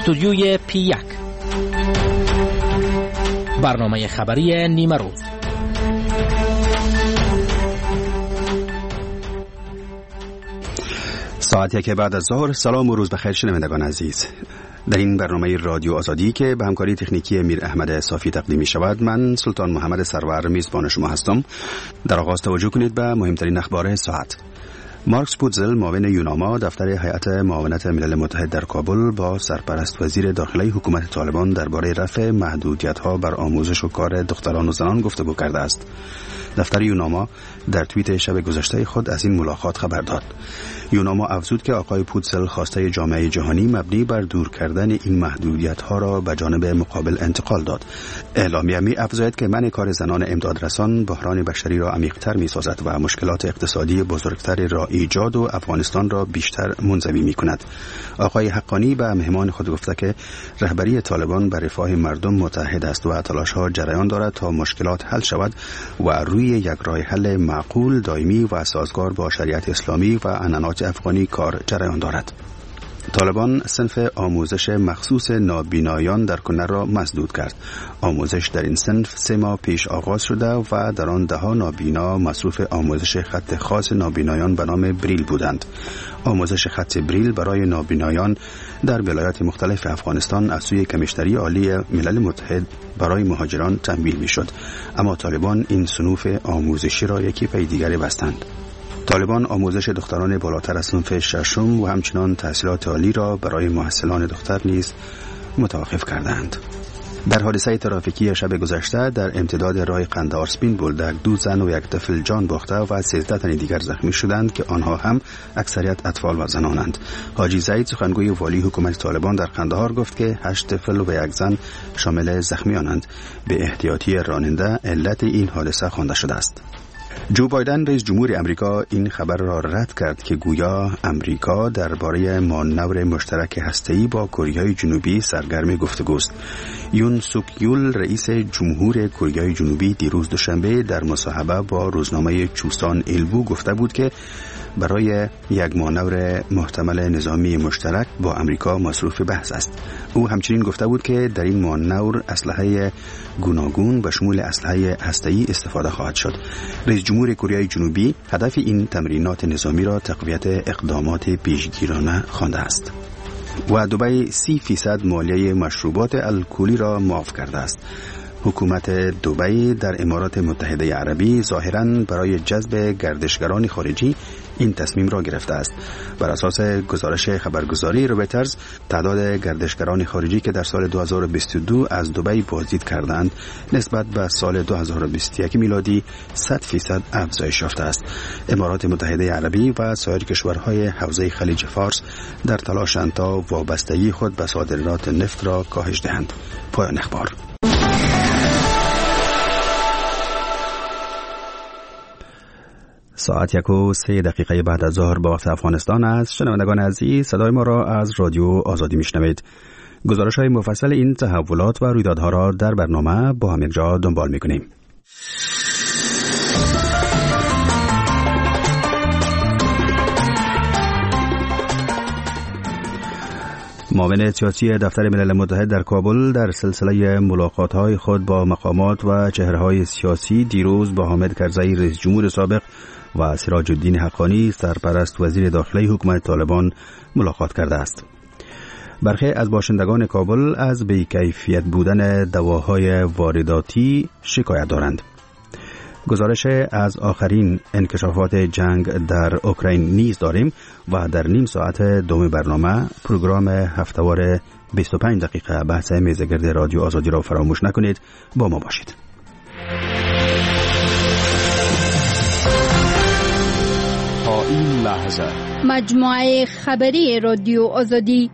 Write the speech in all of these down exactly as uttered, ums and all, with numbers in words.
استودیوی پی یک، برنامه خبری نیمه روز. ساعت یک بعد از ظهر. سلام و روز بخیر شنوندگان عزیز. در این برنامه رادیو آزادی که به همکاری تکنیکی میر احمد صافی تقدیم می شود، من سلطان محمد سرور میزبان شما هستم. در آغاز توجه کنید به مهمترین اخبار ساعت. مارکس پوتزل، معاون یوناما دفتر هیئت معاونت ملل متحد در کابل، با سرپرست وزیر داخلی حکومت طالبان درباره رفع محدودیت‌ها بر آموزش و کار دختران و زنان گفتگو کرده است. دفتر یوناما در توییت شب گذشته خود از این ملاقات خبر داد. یوناما افزود که آقای پوتزل خواسته جامعه جهانی مبنی بر دور کردن این محدودیت‌ها را به جانب مقابل انتقال داد. اعلامیه می افزاید که منع کار زنان امدادرسان بحران بشری را عمیق‌تر می‌سازد و مشکلات اقتصادی بزرگتری را ایجاد و افغانستان را بیشتر منزوی می‌کند. آقای حقانی به مهمان خود گفته که رهبری طالبان بر رفاه مردم متحد است و تلاش‌ها جریان دارد تا مشکلات حل شود و روی یک راه حل معقول، دائمی و سازگار با شریعت اسلامی و عنعنات افغانی کار جریان دارد. طالبان صنف آموزش مخصوص نابینایان در کنر را مسدود کرد. آموزش در این صنف سه ماه پیش آغاز شده و در آن ده ها نابینا مصروف آموزش خط خاص نابینایان به نام بریل بودند. آموزش خط بریل برای نابینایان در ولایات مختلف افغانستان از سوی کمیشنری عالی ملل متحد برای مهاجران تمویل می‌شد، اما طالبان این صنوف آموزشی را یکی پی دیگری بستند. طالبان آموزش دختران بالاتر از صنف ششم و همچنان تحصیلات عالی را برای محصلان دختر نیز متوقف کردند. در حادثه ترافیکی شب گذشته در امتداد راه قندهار سپین بولدک دو زن و یک طفل جان باخته و سیزده تن دیگر زخمی شدند که آنها هم اکثریت اطفال و زنانند. حاجی زید، سخنگوی والی حکومت طالبان در قندهار، گفت که هشت طفل و یک زن شامل زخمیانند. به احتیاطی راننده علت این حادثه خوانده شده است. جو بایدن، رئیس جمهور امریکا، این خبر را رد کرد که گویا امریکا درباره مانور مشترک هسته‌ای با کره جنوبی سرگرم گفتگوست. یون سوک یول، رئیس جمهور کره جنوبی، دیروز دوشنبه در مصاحبه با روزنامه چوسان ایلبو گفته بود که برای یک مانور محتمل نظامی مشترک با امریکا مصروف بحث است. او همچنین گفته بود که در این مانور اسلحه گوناگون به شمول اسلحه هسته‌ای استفاده خواهد شد. رئیس جمهور کره جنوبی هدف این تمرینات نظامی را تقویت اقدامات پیشگیرانه خوانده است. و دبی سی فیصد مالیه مشروبات الکلی را معاف کرده است. حکومت دبی در امارات متحده عربی ظاهراً برای جذب گردشگران خارجی این تصمیم را گرفته است. بر اساس گزارش خبرگزاری رویترز، تعداد گردشگران خارجی که در سال دو هزار و بیست و دو از دبی بازدید کردند نسبت به سال دو هزار و بیست و یک میلادی صد فیصد افزایش یافته است. امارات متحده عربی و سایر کشورهای حوزه خلیج فارس در تلاشند تا وابستگی خود به صادرات نفت را کاهش دهند. پایان اخبار. ساعت یک و سه دقیقه بعد از ظهر با وقت افغانستان است. شنوندگان عزیز، صدای ما را از رادیو آزادی میشنوید. گزارش های مفصل این تحولات و رویدادها را در برنامه با هم جا دنبال میکنیم. معاون سیاسی دفتر ملل متحد در کابل در سلسله ملاقات‌های خود با مقامات و چهره‌های سیاسی دیروز با حامد کرزئی، رئیس جمهور سابق، و سراج الدین حقانی، سرپرست وزیر داخلی حکومت طالبان، ملاقات کرده است. برخی از باشندگان کابل از بی‌کیفیت بودن دواهای وارداتی شکایت دارند. گزارش از آخرین انکشافات جنگ در اوکراین نیز داریم و در نیم ساعت دوم برنامه پروگرام هفته‌وار بیست و پنج دقیقه بحث میزگرد رادیو آزادی را فراموش نکنید. با ما باشید. تا این لحظه مجموعه خبری رادیو آزادی.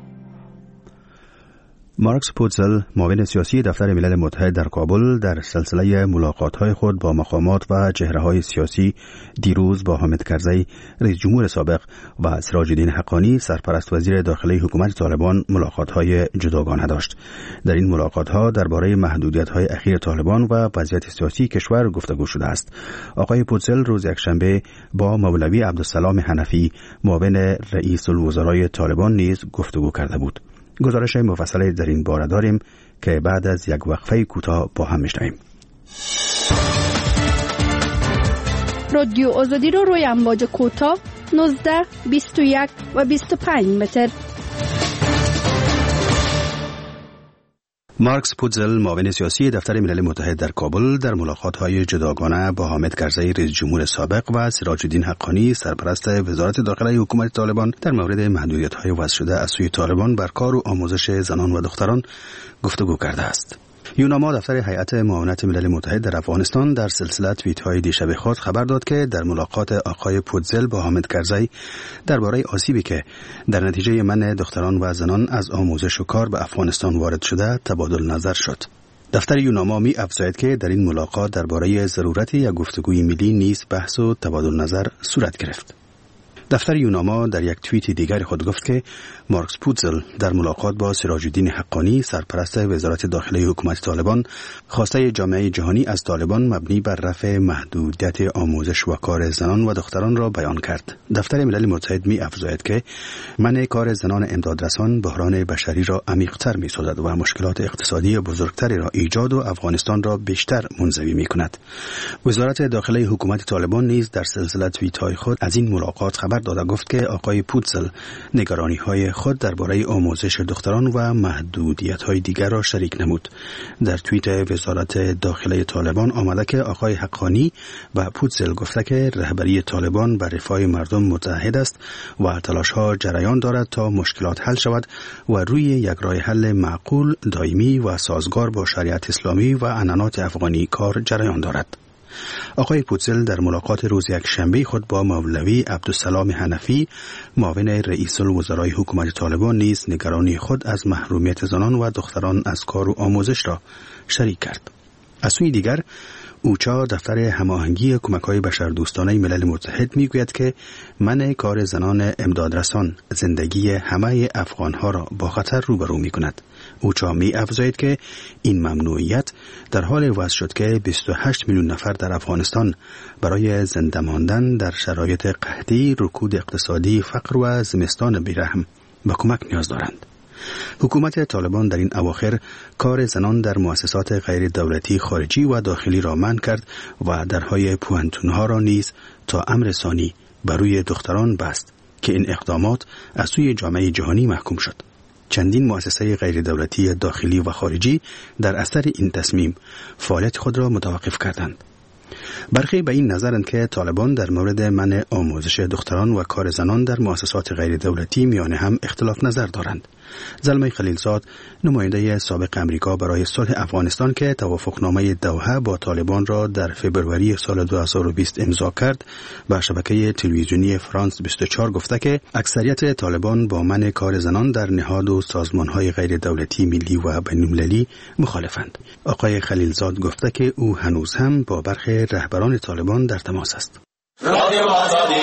مارکس پوتزل، معاون سیاسی دفتر ملل متحد در کابل، در سلسله ملاقات‌های خود با مقامات و چهره‌های سیاسی دیروز با حامد کرزئی، رئیس جمهور سابق، و سراج الدین حقانی، سرپرست وزیر داخلی حکومت طالبان، ملاقات‌های جداگانه داشت. در این ملاقات‌ها درباره محدودیت‌های اخیر طالبان و وضعیت سیاسی کشور گفتگو شده است. آقای پوتزل روز یکشنبه با مولوی عبدالسلام حنفی، معاون رئیس الوزرای طالبان، نیز گفتگو کرده بود. گزارش مفصلی در این باره داریم که بعد از یک وقفه کوتاه با هم میشنویم. رادیو آزادی رو روی امواج کوتاه نوزده، بیست و یک و بیست و پنج متر. مارکس پوتزل، معاون سیاسی دفتر ملل متحد در کابل، در ملاقات‌های جداگانه با حامد کرزی رئیس جمهور سابق و سراج الدین حقانی سرپرست وزارت داخله حکومت طالبان در مورد محدودیت‌های وضع شده از سوی طالبان بر کار و آموزش زنان و دختران گفتگو کرده است. یوناما، دفتر هیئت معاونت ملل متحد در افغانستان، در سلسله توییت‌های دیشب خود خبر داد که در ملاقات آقای پوتزل با حامد کرزی درباره آسیبی که در نتیجه منع دختران و زنان از آموزش و کار به افغانستان وارد شده تبادل نظر شد. دفتر یوناما می افزاید که در این ملاقات درباره ضرورت یک گفتگوی ملی نیز بحث و تبادل نظر صورت گرفت. دفتر یوناما در یک توییت دیگر خود گفت که مارکس پوتزل در ملاقات با سراج الدین حقانی سرپرست وزارت داخله حکومت طالبان خواسته جامعه جهانی از طالبان مبنی بر رفع محدودیت آموزش و کار زنان و دختران را بیان کرد. دفتر ملل متحد می افزاید که منع کار زنان امدادرسان بحران بشری را عمیق‌تر می سازد و مشکلات اقتصادی بزرگتری را ایجاد و افغانستان را بیشتر منزوی می کند. وزارت داخله حکومت طالبان نیز در سلسله توییت‌های خود از این ملاقات خبر داده گفت که آقای پوتزل نگرانی‌های خود درباره آموزش دختران و محدودیت‌های دیگر را شریک نمود. در توییت وزارت داخله طالبان آمده که آقای حقانی و پوتزل گفته که رهبری طالبان بر رفاه مردم متحد است و تلاش‌ها جریان دارد تا مشکلات حل شود و روی یک راه حل معقول، دائمی و سازگار با شریعت اسلامی و عنعنات افغانی کار جریان دارد. آقای پوتزل در ملاقات روز یک شنبه خود با مولوی عبدالسلام حنفی، معاون رئیس الوزرای حکومت طالبان، نیز نگرانی خود از محرومیت زنان و دختران از کار و آموزش را شریک کرد. از سوی دیگر، اوچا، دفتر هماهنگی کمک‌های بشردوستانه ملل متحد، میگوید که منع کار زنان امدادرسان زندگی همه افغان‌ها را با خطر روبرو می‌کند. اوچا می افزاید که این ممنوعیت در حال وضع شد که بیست و هشت میلیون نفر در افغانستان برای زنده ماندن در شرایط قحطی، رکود اقتصادی، فقر و زمستان بیرحم به کمک نیاز دارند. حکومت طالبان در این اواخر کار زنان در مؤسسات غیر دولتی خارجی و داخلی را منع کرد و درهای پوهنتون‌ها را نیز تا امر ثانی بر روی دختران بست که این اقدامات از سوی جامعه جهانی محکوم شد. چندین مؤسسه غیر دولتی داخلی و خارجی در اثر این تصمیم فعالیت خود را متوقف کردند. برخی به این نظرند که طالبان در مورد منع آموزش دختران و کار زنان در مؤسسات غیر دولتی میان هم اختلاف نظر دارند. زلمه خلیلزاد، نماینده سابق امریکا برای صلح افغانستان که توافقنامه دوحه با طالبان را در فوریه سال دو هزار و بیست امضا کرد، به شبکه تلویزیونی فرانس بیست و چهار گفته که اکثریت طالبان با منع کار زنان در نهاد و سازمان‌های غیر دولتی ملی و بین‌المللی مخالفند. آقای خلیلزاد گفته که او هنوز هم با برخی رهبران طالبان در تماس است. رادیو آزادی.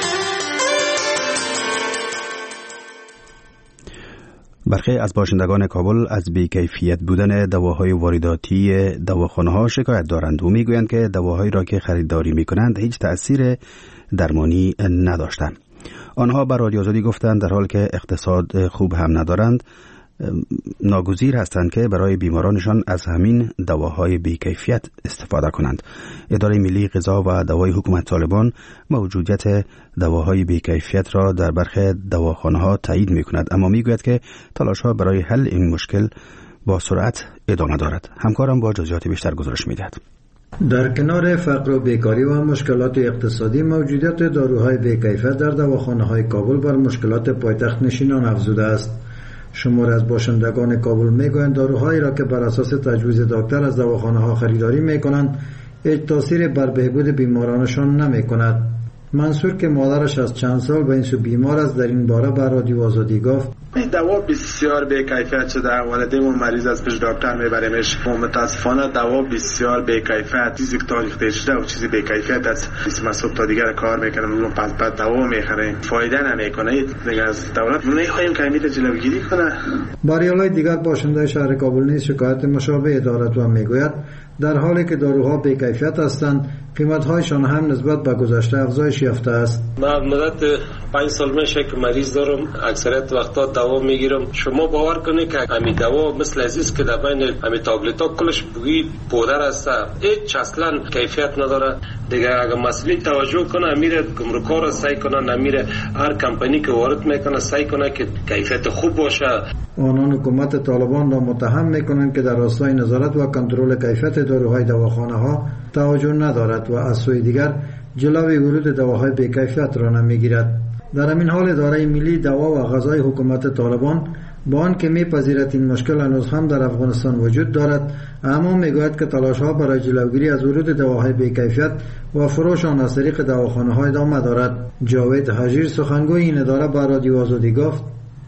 برخی از باشندگان کابل از بی‌کیفیت بودن دواهای وارداتی دواخانه‌ها شکایت دارند و میگویند که دواهایی را که خریداری میکنند هیچ تأثیر درمانی نداشتند. آنها بر رادیو آزادی گفتند در حالی که اقتصاد خوب هم ندارند، ناگزیر هستند که برای بیمارانشان از همین دواهای بی‌کیفیت استفاده کنند. اداره ملی غذا و دوای حکومت طالبان موجودیت دواهای بی‌کیفیت را در برخی دواخانه‌ها تایید می‌کند، اما می‌گوید که تلاش‌ها برای حل این مشکل با سرعت ادامه دارد. همکارم با جزئیات بیشتر گزارش می‌دهد. در کنار فقر و بیکاری و مشکلات اقتصادی، موجودیت داروهای بی‌کیفیت در دواخانه‌های کابل بر مشکلات پایتخت نشینان افزوده است. شمار از باشندگان کابل میگویند داروهایی را که بر اساس تجویز دکتر از دواخانه‌ها خریداری میکنند هیچ تأثیری بر بهبود بیمارانشان نمیکند. منصور که مادرش از چند سال به این سو بیمار است در این باره بر رادیو آزادی گفت: این دوا بسیار بی‌کیفیت شده. والدین مریض از پیش دکتر میبریمش. متاسفانه دوا بسیار بی‌کیفیت، چیزی که تاریخ شده و چیزی بی‌کیفیت است. بیست صبح تا دیگر کار میکنم، اون پس بعد دوا میخریم، فایده نمیکنه. دیگه از دولت میخوایم که امید جلوگیری کنه. بریالای دیگر باشنده شهر کابل نیز شکایت مشابه دارد و میگوید در حالی که داروها بی‌کیفیت هستند، قیمت‌هایشان هم نسبت به گذشته افزایش یافته است. من مدت پنج سال میشه که مریض دارم، اکثریت وقتا دوا میگیرم. شما باور کنید که همین دوا مثل عزیز که در بین همین تابلت‌ها کلش بوی پودر است، هیچ اصلا کیفیت نداره. دیگه اگر مسئله توجه کنه میره گمرک‌ها را سعی کنه، نمیره هر کمپانی که وارد میکنه سعی کنه که کیفیت خوب باشه. آنان حکومت طالبان را متهم میکنند که در راستای نظارت و کنترل کیفیت داروهای دواخانه‌ها توجه ندارد و از سوی دیگر جلوی ورود دواهای بی‌کیفیت را نمیگیرد. در همین حال اداره ملی دوا و غذای حکومت طالبان با آنکه میپذیرد این مشکل هنوز هم در افغانستان وجود دارد، اما میگوید که تلاش‌ها برای جلوگیری از ورود دواهای بی‌کیفیت و فروش آن از طریق دواخانه‌ها ادامه دارد. جاوید حجیر سخنگوی این اداره به رادیو آزادی گفت: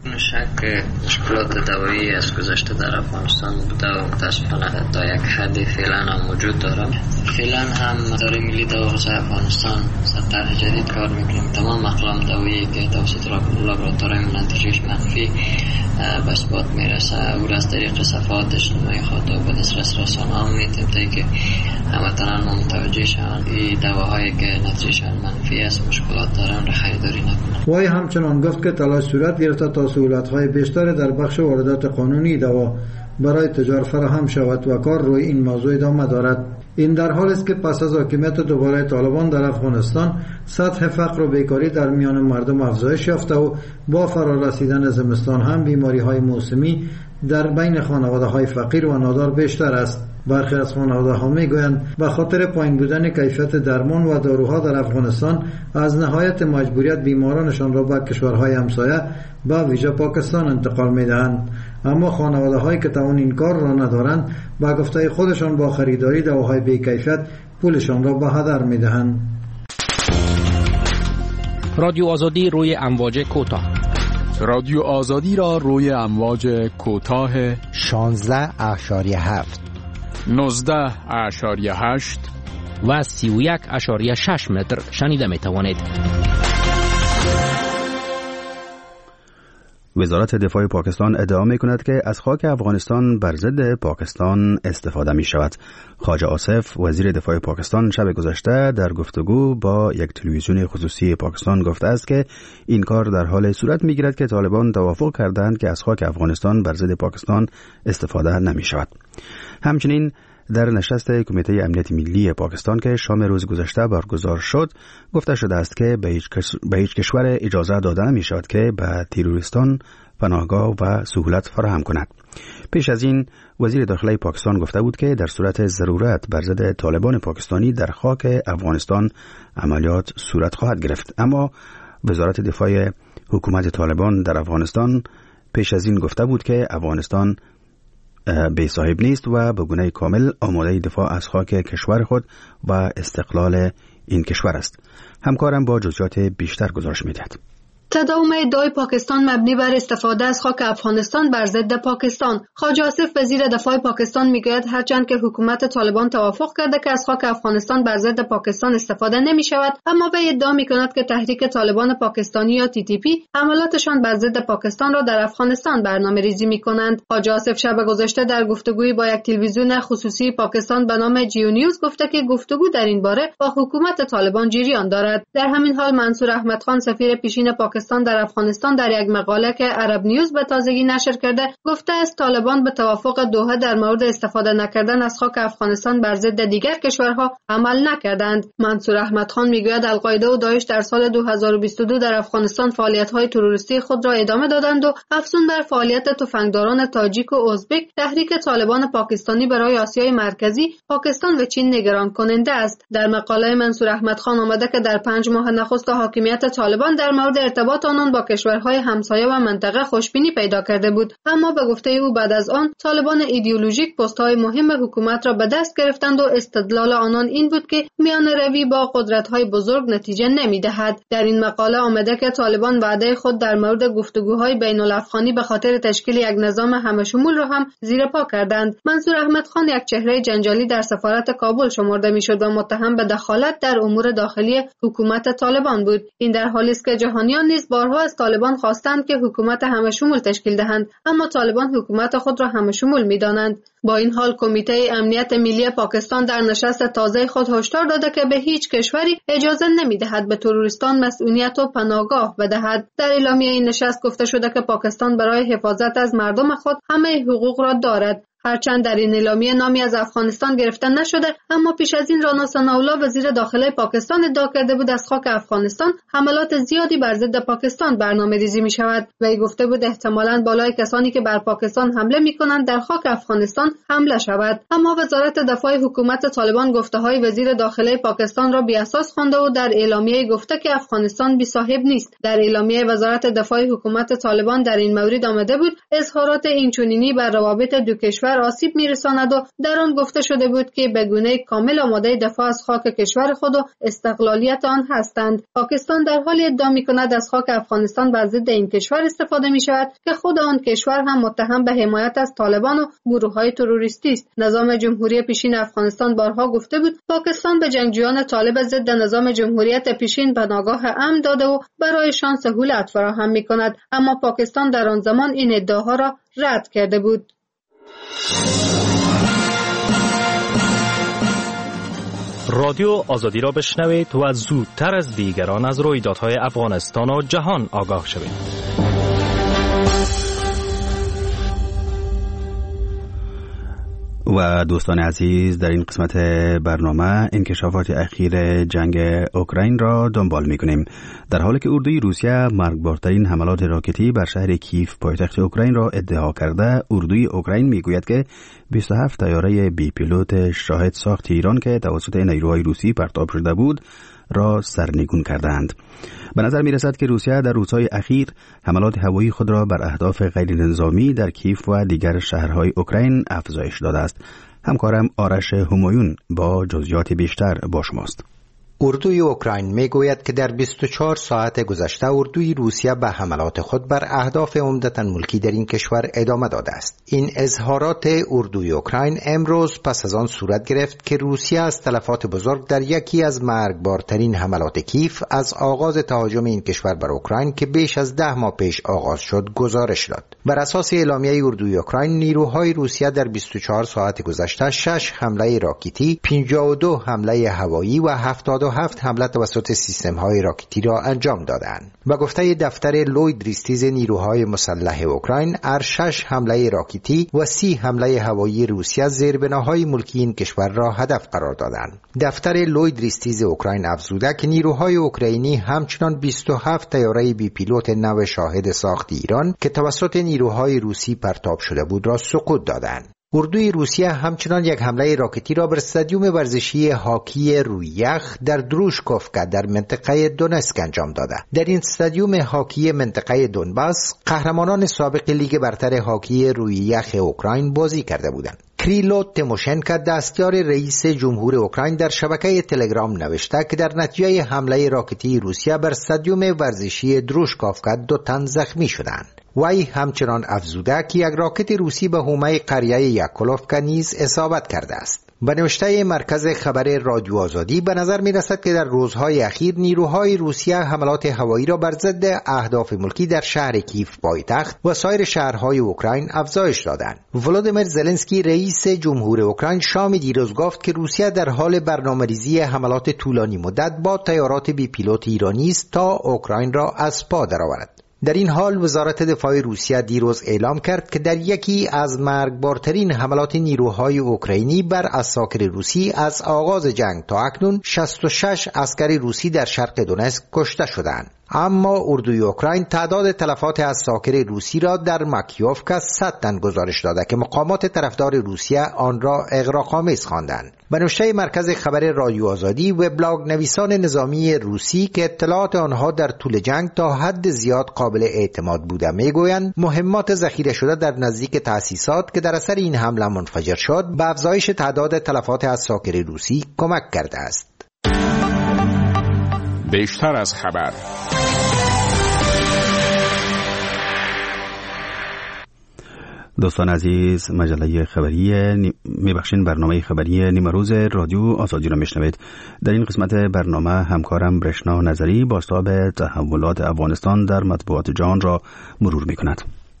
شک مشکلات دوایی از گذشته در افغانستان بوده و متاسفانه تا یک حدی فعلا هم وجود داره. فعلا هم اداره ملی دوا و غذای افغانستان سر طرح جدید کار میکنیم. تمام اقلام دوایی که توسط لابراتوارهای نتیجهش منفی به اثبات میرسه او را از طریق صفحات اجتماعی خود و به دسترس رسانه‌ها میتیم تا که هموطنان متوجه شوند این دواهایی که نتیجهشان منفی است مشکلات دارن را خریداری نکنند. وی همچنان گفت که تلاش صورت گرفته تا سهولت‌های بیشتر در بخش واردات قانونی دوا برای تجار فراهم شود و کار روی این موضوع ادامه دارد. این در حالی است که پس از حاکمیت دوباره طالبان در افغانستان سطح فقر و بیکاری در میان مردم افزایش یافته و با فرا رسیدن زمستان هم بیماری‌های موسمی در بین خانواده‌های فقیر و نادار بیشتر است. برخی از خانواده‌ها می‌گویند به خاطر پایین بودن کیفیت درمان و داروها در افغانستان از نهایت مجبوریت بیمارانشان را به کشورهای همسایه به ویژه پاکستان انتقال می‌دهند. اما خانواده‌هایی که توان این کار را ندارند به گفته خودشان با خریداری دواهای بی‌کیفیت پولشان را به هدر می‌دهند. رادیو آزادی روی امواج کوتاه. رادیو آزادی را روی امواج کوتاه شانزده اشاریه هفت، نوزده اشاریه هشت و سی و یک اشاریه شش متر شنیده می توانید. وزارت دفاع پاکستان ادعا می کند که از خاک افغانستان بر ضد پاکستان استفاده می شود. خواجه آصف وزیر دفاع پاکستان شب گذشته در گفتگو با یک تلویزیون خصوصی پاکستان گفته است که این کار در حال صورت می گیرد که طالبان توافق کردند که از خاک افغانستان بر ضد پاکستان استفاده نمی شود. همچنین در نشست کمیته امنیت ملی پاکستان که شام روز گذشته برگزار شد گفته شده است که به هیچ, به هیچ کشور اجازه داده نمی شود که به تروریستان پناهگاه و سهولت فراهم کند. پیش از این وزیر داخلی پاکستان گفته بود که در صورت ضرورت بر ضد طالبان پاکستانی در خاک افغانستان عملیات صورت خواهد گرفت. اما وزارت دفاع حکومت طالبان در افغانستان پیش از این گفته بود که افغانستان بی صاحب نیست و به گونه کامل آماده دفاع از خاک کشور خود و استقلال این کشور است. همکارم با جزئیات بیشتر گزارش می‌دهد. تداوم ادعای پاکستان مبنی بر استفاده از خاک افغانستان بر ضد پاکستان. خواجه آصف وزیر دفاع پاکستان میگوید هرچند که حکومت طالبان توافق کرده که از خاک افغانستان بر ضد پاکستان استفاده نمی شود، اما وی ادعا می کند که تحریک طالبان پاکستانی یا تی تی پی حملاتشان بر ضد پاکستان را در افغانستان برنامه ریزی می کنند. خواجه آصف شب گذشته در گفتگویی با یک تلویزیون خصوصی پاکستان به نام جیو نیوز گفته که گفتگو در این باره با حکومت طالبان جریان دارد. در همین حال منصور احمد خان سفیر پیشین پاکستان در افغانستان در یک مقاله که عرب نیوز به تازگی نشر کرده گفته است طالبان به توافق دوحه در مورد استفاده نکردن از خاک افغانستان بر ضد دیگر کشورها عمل نکردند. منصور احمد خان میگوید القاعده و داعش در سال دو هزار و بیست و دو در افغانستان فعالیت‌های تروریستی خود را ادامه دادند و افزون بر فعالیت تفنگداران تاجیک و ازبک تحریک طالبان پاکستانی برای آسیای مرکزی، پاکستان و چین نگران کننده است. در مقاله منصور احمد خان آمده که در پنج ماه نخست حاکمیت طالبان در مورد ارتباط آنان با کشورهای همسایه و منطقه خوشبینی پیدا کرده بود، اما به گفته او بعد از آن طالبان ایدئولوژیک پست‌های مهم حکومت را به دست گرفتند و استدلال آنان این بود که میان روی با قدرت‌های بزرگ نتیجه نمی‌دهد. در این مقاله آمده که طالبان وعده خود در مورد گفتگوهای بین‌الافغانی به خاطر تشکیل یک نظام همه‌شمول را هم زیر پا کردند. منصور احمد خان یک چهره جنجالی در سفارت کابل شمرده می‌شد و متهم به دخالت در امور داخلی حکومت طالبان بود. این در حالی است که جهانیان نیز بارها از طالبان خواستند که حکومت همه‌شمول تشکیل دهند، اما طالبان حکومت خود را همه‌شمول می‌دانند. با این حال کمیته امنیت ملی پاکستان در نشست تازه خود هشدار داده که به هیچ کشوری اجازه نمی‌دهد به تروریستان مسئولیت و پناهگاه بدهد. در اعلامیه این نشست گفته شده که پاکستان برای حفاظت از مردم خود همه حقوق را دارد. هرچند در این اعلامیه نامی از افغانستان گرفته نشده، اما پیش از این رانا ثناءالله وزیر داخله پاکستان ادعا کرده بود از خاک افغانستان حملات زیادی بر ضد پاکستان برنامه‌ریزی می‌شود. وی گفته بود احتمالاً بالای کسانی که بر پاکستان حمله می‌کنند در خاک افغانستان حمله شود. اما وزارت دفاع حکومت طالبان گفته‌های وزیر داخله پاکستان را بی‌اساس خوانده و در اعلامیه گفته که افغانستان بی‌صاحب نیست. در اعلامیه وزارت دفاع حکومت طالبان در این مورد آمده بود اظهارات اینچنینی بر روابط دو کشور آسیب میرساند و در آن گفته شده بود که به گونه کامل آماده دفاع از خاک کشور خود و استقلالیت آن هستند. پاکستان در حال ادعا می‌کند از خاک افغانستان بر ضد این کشور استفاده می‌شود که خود آن کشور هم متهم به حمایت از طالبان و گروه‌های تروریستی است. نظام جمهوری پیشین افغانستان بارها گفته بود پاکستان به جنگجویان طالب ضد نظام جمهوریت پیشین پناهگاه امن داده و برایشان سهولت فراهم می‌کند، اما پاکستان در آن زمان این ادعاها را رد کرده بود. رادیو آزادی را بشنوید و زودتر از دیگران از رویدادهای افغانستان و جهان آگاه شوید. و دوستان عزیز، در این قسمت برنامه انکشافات اخیر جنگ اوکراین را دنبال می‌کنیم. در حالی که اردوی روسیه مرگبارترین حملات راکتی بر شهر کیف پایتخت اوکراین را ادعا کرده، اردوی اوکراین میگوید که بیست و هفت طیاره بی پیلوت شاهد ساخت ایران که توسط نیروهای روسی پرتاب شده بود را سرنگون کردند. به نظر می رسد که روسیه در روزهای اخیر حملات هوایی خود را بر اهداف غیر نظامی در کیف و دیگر شهرهای اوکراین افزایش داده است. همکارم آرش همایون با جزئیات بیشتر با شماست. اردوی اوکراین میگوید که در بیست و چهار ساعت گذشته اردوی روسیه به حملات خود بر اهداف عمدتاً ملکی در این کشور ادامه داده است. این اظهارات اردوی اوکراین امروز پس از آن صورت گرفت که روسیه از تلفات بزرگ در یکی از مرگبارترین حملات کیف از آغاز تهاجم این کشور بر اوکراین که بیش از ده ماه پیش آغاز شد گزارش داد. بر اساس اعلامیه اردوی اوکراین، نیروهای روسیه در بیست و چهار ساعت گذشته شش حمله راکتی، پنجاه و دو حمله هوایی و هفتاد و هفت حمله توسط سیستم‌های راکتی را انجام دادند. به گفته دفتر لوید ریستیز نیروهای مسلح اوکراین، هر شش حمله راکتی و سی حمله هوایی روسیه زیربناهای ملکی این کشور را هدف قرار دادند. دفتر لوید ریستیز اوکراین افزوده که نیروهای اوکراینی همچنان بیست و هفت طیاره بی پیلوت نو شاهد ساخت ایران که توسط نیروهای روسی پرتاب شده بود را سقوط دادند. اردوی روسیه همچنان یک حمله راکتی را بر استادیوم ورزشی هاکی روی یخ در دروشکوفکا در منطقه دونسک انجام داده. در این استادیوم هاکی منطقه دونباس قهرمانان سابق لیگ برتر هاکی روی یخ اوکراین بازی کرده بودند. کریلو تیموشنکو دستیار رئیس جمهور اوکراین در شبکه تلگرام نوشته که در نتیجه حمله راکتی روسیه بر استادیوم ورزشی دروشکوفکا دو تن زخمی شدند. وی همچنان افزوده که یک راکت روسی به حومه قریه یاکولوفکا نیز اصابت کرده است. به نوشته مرکز خبر رادیو آزادی به نظر می رسد که در روزهای اخیر نیروهای روسیه حملات هوایی را بر ضد اهداف ملکی در شهر کیف پایتخت و سایر شهرهای اوکراین افزایش دادند. ولودیمیر زلنسکی رئیس جمهور اوکراین شام دیروز گفت که روسیه در حال برنامه‌ریزی حملات طولانی مدت با طیارات بی پیلوت ایرانی است تا اوکراین را از پا درآورد. در این حال وزارت دفاع روسیه دیروز اعلام کرد که در یکی از مرگبارترین حملات نیروهای اوکراینی بر عساکر روسی از آغاز جنگ تا اکنون شصت و شش عسکر روسی در شرق دونسک کشته شدند. اما اردوی اوکراین تعداد تلفات عساکر روسی را در ماکیوفکا صد تن گزارش داده که مقامات طرفدار روسیه آن را اغراق‌آمیز خواندند. به نوشته مرکز خبر رادیو آزادی، وبلاگ نویسان نظامی روسی که اطلاعات آنها در طول جنگ تا حد زیاد قابل اعتماد بوده میگویند مهمات ذخیره شده در نزدیک تأسیسات که در اثر این حمله منفجر شد به افزایش تعداد تلفات عساکر روسی کمک کرده است. بیشتر از خبر. دوستان عزیز، مجله خبری میبخشین برنامه خبری نیمه روز رادیو آزادی را میشنوید. در این قسمت برنامه همکارم برشنا نظری بازتاب تحولات افغانستان در مطبوعات جهان را مرور میکند.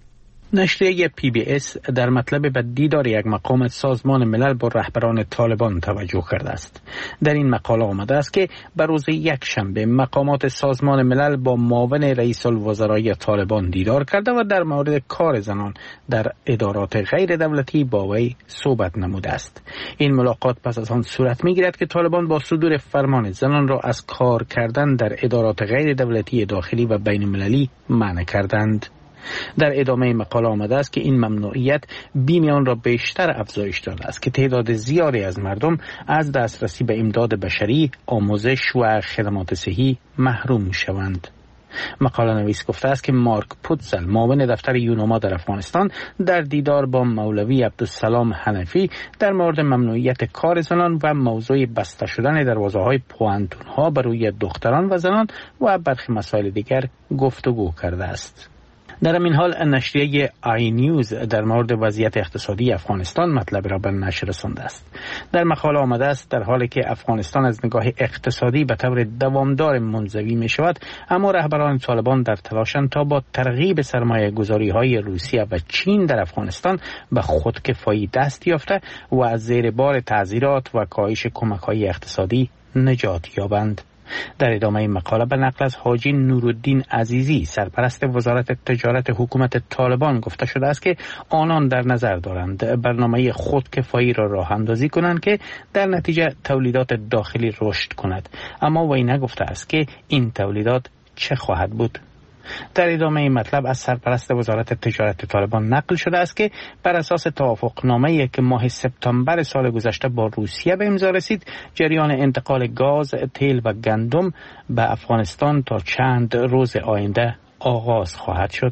نشریه پی بی اس در مطلب به دیدار یک مقام سازمان ملل با رهبران طالبان توجه کرده است. در این مقاله آمده است که به روز یک شنبه مقامات سازمان ملل با معاون رئیس الوزرای طالبان دیدار کرده و در مورد کار زنان در ادارات غیر دولتی با وی صحبت نموده است. این ملاقات پس از آن صورت می‌گیرد که طالبان با صدور فرمان زنان را از کار کردن در ادارات غیر دولتی داخلی و بین المللی منع کردند. در ادامه مقاله آمده است که این ممنوعیت بیم آن را بیشتر افزایش داده است که تعداد زیادی از مردم از دسترسی به امداد بشری، آموزش و خدمات صحی محروم شوند. مقاله نویس گفته است که مارک پوتزل، معاون دفتر یوناما در افغانستان، در دیدار با مولوی عبدالسلام حنفی در مورد ممنوعیت کار زنان و موضوع بسته شدن دروازه‌های پوهنتون‌ها برای دختران و زنان و برخی مسائل دیگر گفتگو کرده است. در این حال نشریه آی نیوز در مورد وضعیت اقتصادی افغانستان مطلب را به نشر رسانده است. در مقاله آمده است در حالی که افغانستان از نگاه اقتصادی به طور دوامدار منزوی می شود، اما رهبران طالبان در تلاشند تا با ترغیب سرمایه گذاری های روسیه و چین در افغانستان به خودکفایی دست یافته و از زیر بار تعزیرات و کاهش کمک های اقتصادی نجات یابند. در ادامه این مقاله به نقل از حاجی نورالدین عزیزی، سرپرست وزارت تجارت حکومت طالبان، گفته شده است که آنان در نظر دارند برنامه خودکفایی را راه اندازی کنند که در نتیجه تولیدات داخلی رشد کند، اما وی نگفته است که این تولیدات چه خواهد بود. در ادامه این مطلب از سرپرست وزارت تجارت طالبان نقل شده است که بر اساس توافقنامه‌ای که ماه سپتامبر سال گذشته با روسیه به امضا رسید، جریان انتقال گاز، تیل و گندم به افغانستان تا چند روز آینده آغاز خواهد شد.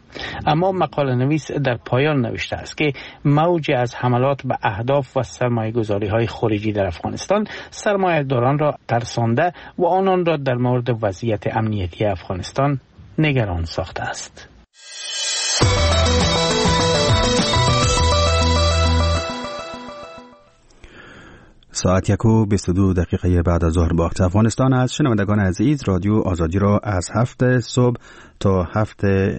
اما مقاله نویس در پایان نوشته است که موج از حملات به اهداف و سرمایه گذاری های خارجی در افغانستان سرمایه داران را ترسانده و آنان را در مورد وضعیت امنیتی افغانستان نگران ساخته است. ساعت یک و بیست و دو دقیقه بعد از ظهر وقت افغانستان است. شنوندگان عزیز، رادیو آزادی را از هفت صبح تا هفت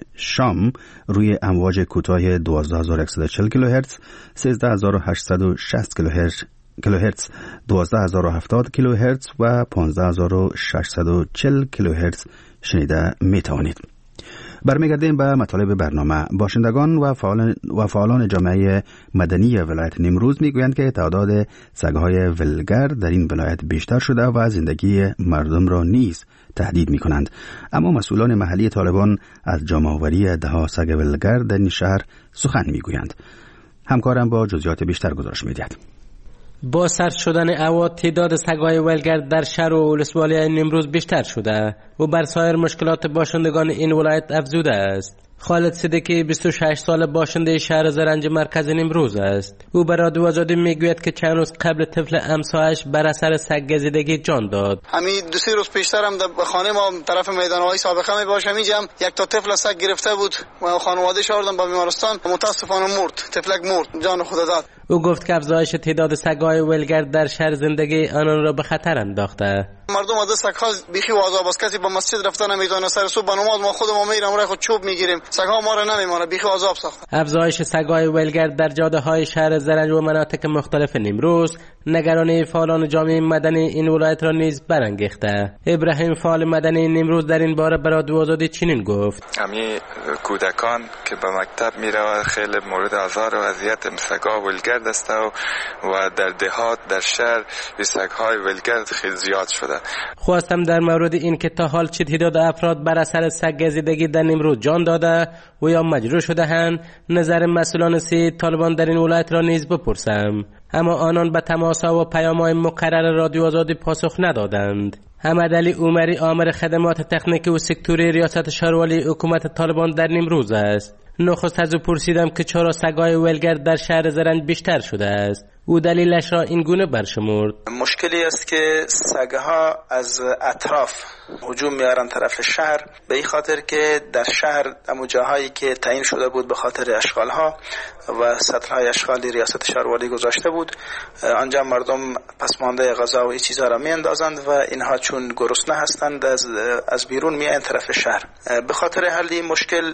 شام روی امواج کوتاه دوازده هزار و صد و چهل کیلوهرتز، سیزده هزار و هشتصد و شصت کیلوهرتز، دوازده هزار و هفتاد کیلوهرتز و پانزده هزار و ششصد و چهل کیلوهرتز شنیده می توانید. برمیگردیم به مطالب برنامه. باشندگان و فعالان, و فعالان جامعه مدنی ولایت نیمروز میگویند که تعداد سگ‌های ولگر در این ولایت بیشتر شده و زندگی مردم را نیز تهدید می کنند. اما مسئولان محلی طالبان از جمع‌آوری ده‌ها سگ ولگر در این شهر سخن میگویند. همکارم با جزئیات بیشتر گزارش می‌دهد. با سرد شدن هوا تعداد سگ‌های ولگر در شهر و ولسوالی نیمروز بیشتر شده و بر سایر مشکلات باشندگان این ولایت افزوده است. خالد صدیقی بیست و شش سال باشنده شهر زرنج مرکز نیمروز است. او به رادیو آزادی میگوید که چند روز قبل طفل همسایه‌اش بر اثر سگ گزیدگی جان داد. همین دو سه روز پیشتر هم در خانه ما طرف میدان‌های سابقه می باشه میجم یک تا طفل سگ گرفته بود و خانواده‌اش آوردن به بیمارستان، متاسفانه مرد. طفلک مرد، جان خود داد. او گفت که افزایش تعداد سگ‌های ولگر در شهر زندگی آنان را به خطر انداخته. مردم از سگ‌ها بیخی واضح است، کسی به مسجد رفتن نمیتونه. سر صبح به نماز ما خودمون میریم راه خود چوب میگیریم، سگ‌ها ما را نمیمونه، بیخی عذاب ساخته. افزایش سگ‌های ولگر در جاده‌های شهر زرنج و مناطق مختلف نیمروز نگرانی فعالان جامعه مدنی این ولایت را نیز برانگیخته. ابراهیم، فعال مدنی نیمروز، در این باره به رادیو آزادی چنین گفت: همین کودکان که به مکتب میره خیلی مورد آزار و اذیت سگ‌ها ولگر است و در دهات در شهر سگ‌های ولگر خیلی زیاد شده. خواستم در مورد این که تا حال چه تعداد افراد بر اثر سگ گزیدگی در نیمروز جان داده و یا مجروح شده اند نظر مسئولان سیاسی طالبان در این ولایت را نیز بپرسم، اما آنان به تماس‌ها و پیام‌های مکرر رادیو آزادی پاسخ ندادند. حمدعلی عمری، آمر خدمات تکنیکی و سکتوری ریاست شهرولی حکومت طالبان در نیمروز است. نخست از او پرسیدم که چرا سگ‌های ولگر در شهر زرنج بیشتر شده است. او دلیلش را این گونه برشمرد: مشکلی است که سگ‌ها از اطراف هجوم میارن طرف شهر، به این خاطر که در شهر همون جاهایی که تعیین شده بود به خاطر اشغال‌ها و سطرهای اشغالی ریاست شهروالی گذاشته بود. آنجا مردم پسمانده غذا و این چیزها را میاندازند و اینها چون گرسنه هستند از از بیرون میایند طرف شهر. به خاطر حل این مشکل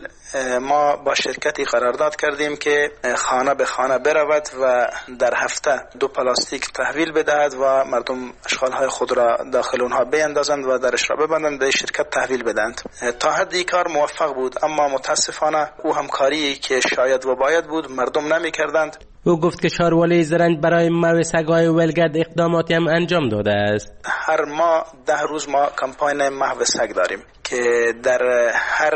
ما با شرکتی قرارداد کردیم که خانه به خانه برود و در هفته دو پلاستیک تحویل بدهد و مردم اشغالهای خود را داخل اونها بیاندازند و درش را ببندند به شرکت تحویل بدهند. تا حدی کار موفق بود، اما متاسفانه او همکاری که شاید و باید بود مردم نمی کردند. او گفت که شهروالی زرنج برای محو سگ‌های ولگرد اقداماتی هم انجام داده است. هر ماه ده روز ما کمپاین محو سگ داریم که در هر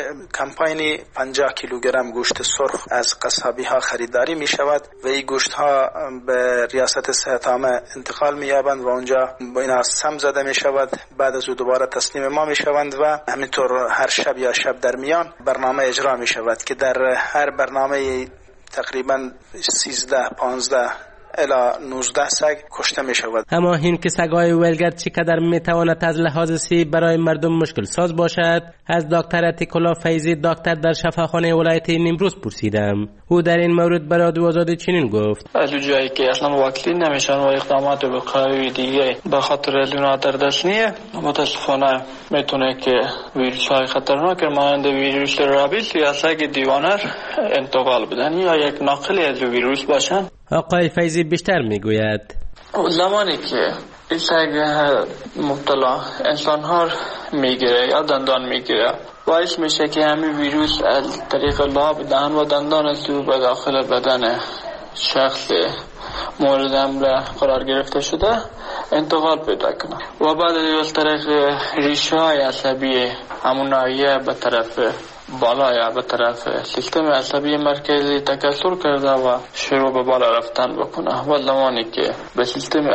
کمپاینی پنجاه کیلوگرم گوشت سرخ از قصابی ها خریداری می شود و این گوشت ها به ریاست صحت عامه انتقال می یابند و اونجا با اینا سم زده می شود. بعد از او دوباره تسلیم ما می شوند و همینطور هر شب یا شب در میان برنامه اجرا می شود که در هر برنامه تقریبا سیزده پانزده الی نوزده سگ کشته می شود. اما این که سگ‌های ولگرد چقدر می تواند از لحاظ صحی برای مردم مشکل ساز باشد از دکتر عتیق‌الله فیضی دکتر در شفاخانه ولایت نیمروز پرسیدم. او در این مورد برای رادیو آزادی چنین گفت: از جایی که اصلا واکسین نمیشن و اقدامات وقایوی دیگه به خاطر لونا در دست نیه، متاسفانه میتونه که ویروس های خطرناک مانند ویروس رابیس یا سگ دیوانر انتقال بدن یا یک ناقلی از ویروس باشن. آقای فیضی بیشتر میگوید زمانی که این سگ مبتلا انسان ها میگیره یا دندان میگیره باعث میشه که همین ویروس از طریق لعاب دهن و دندان از او به داخل بدن شخص مورد حمله قرار گرفته شده انتقال پیدا کنه و بعد از طریق ریشه های عصبی همون ناحیه به طرف بالا یا به طرف سیستم عصبی مرکزی تکثر کرده و شروع به بالا رفتن بکنه و زمانی که به سیستم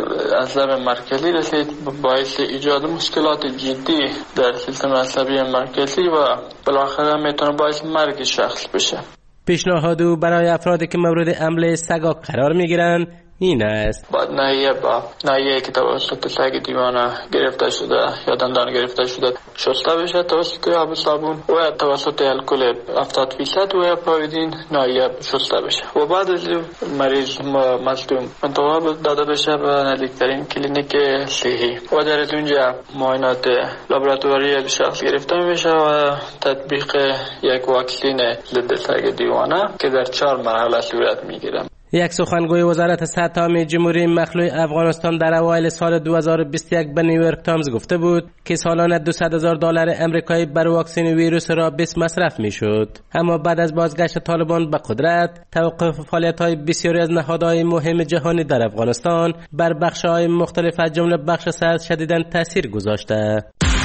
عصبی مرکزی رسید باعث ایجاد مشکلات جدی در سیستم عصبی مرکزی و بالاخره میتونه باعث مرگ شخص بشه. پیشنهاد او برای افرادی که مورد حمله سگا قرار میگیرند این است: بعد ناحیه با ناحیه که توسط سگ دیوانه گرفته شده یا دندان گرفته شده شسته بشه توسط آب صابون و توسط الکل هفتاد درصد و یا پرویدین ناحیه شسته بشه و بعد از مریض مصدوم انتقال داده بشه به نزدیکترین کلینیک صحی و در اونجا معاینات لابراتواری شخص گرفته میشه و تطبیق یک واکسین ضد سگ دیوانه که در چهار مرحله صورت میگیره. یک سخنگوی وزارت صحت عامه جمهوری مخلوع افغانستان در اوایل سال دو هزار و بیست و یک به نیویورک تایمز گفته بود که سالانه دویست هزار دلار امریکایی بر واکسن ویروس رابیس مصرف میشد. اما بعد از بازگشت طالبان به قدرت توقف فعالیت‌های بسیاری از نهادهای مهم جهانی در افغانستان بر بخش‌های مختلف از جمله بخش صحت شدیداً تاثیر گذاشته.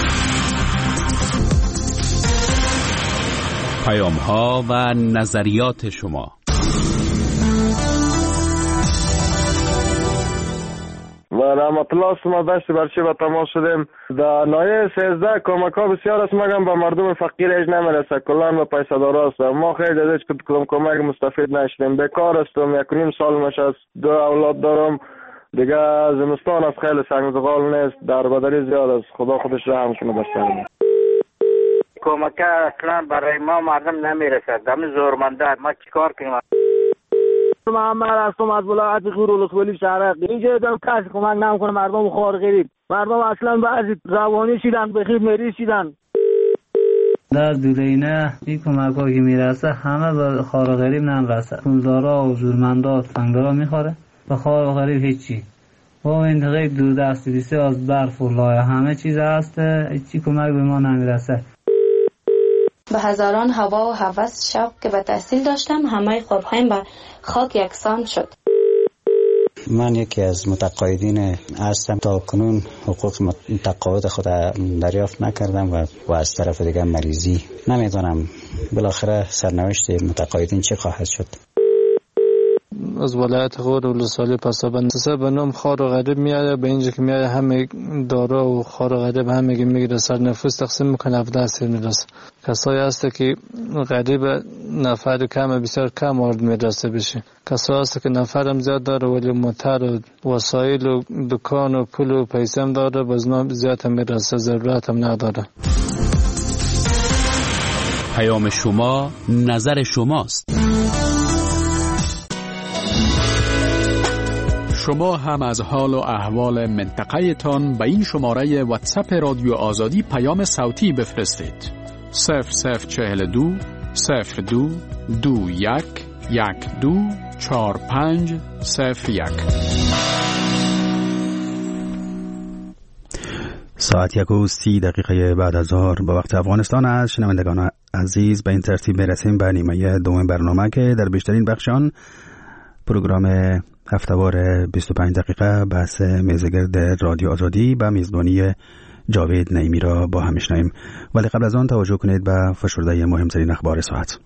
پیام‌ها و نظریات شما. و رحمت الله شما داشتی برچه و تماس شدیم در نایه سیزده کمک ها بسیار است مگم به مردم فقیر ایج نمیرسه کلان و پیسه دار است. ما خیلی از ایج کدوم کمک مستفید نشدیم. بیکار هستم، یک نیم سال نشست، دو اولاد دارم دیگه. زمستان از خیلی سنگزغال نیست، در بدری زیاد است. خدا خودش رحم کنه بر سر ما. کمک اصلا برای ما مردم نمیرسه. دم زورمنده ما چیکار کنیم؟ محمد هستم از ولایت غیر ولسوالی شهرک. اینجا دارم کسی کمک نمیکنه مردم خوار غریب. مردم اصلا بعضی روانی شدن، بخیر مریض شدن. در دورینه این کمک ها که میرسه همه به خوار غریب نمیرسه. پولدارا و زورمندا فنگدارا میخوره، به خوار غریب هیچی. و این دقیق دو دستی بسیار از برف و لایه همه چیز هست، هیچی کمک به ما نمیرسه. به هزاران هوا و هوس شوق که به تحصیل داشتم همه خوابهایم به خاک یکسان شد. من یکی از متقاعدین هستم. تا کنون حقوق متقاعد خود دریافت نکردم و, و از طرف دیگه مریضی. نمیدونم بالاخره سرنوشت متقاعدین چه خواهد شد. از ولایت غور ولسوالی پسابند سه به نام خوار و غریب میاد به اینجا که میاد همه دارا و خوار و غریب همه میگیره سر نفوس تقسیم میکنه هفده سر میرسه. کسایی هست که غریب نفر کم بسیار کم وارد میرسه بشه. کسایی هست که نفرم زیاد داره ولی موتر و وسایل و دکان و پول و پیسه هم داره باز نام زیاد هم میرسه ضرورت هم نداره. پیام شما نظر شماست. شما هم از حال و احوال منطقه تان به این شماره واتساپ رادیو آزادی پیام صوتی بفرستید. صفر صفر چهل دو صفر دو دو یک یک دو چهار پنج صفر یک. ساعت یک و سی دقیقه بعد از ظهر به وقت افغانستان است. شنوندگان عزیز، به این ترتیب میرسیم به نیمه دوم برنامه که در بیشترین بخش آن پروگرام هفته‌وار بیست و پنج دقیقه بحث میزگرد رادیو آزادی به میزبانی جاوید نعیمی را با هم میشنویم. ولی قبل از آن توجه کنید به فشرده مهمترین اخبار ساعت.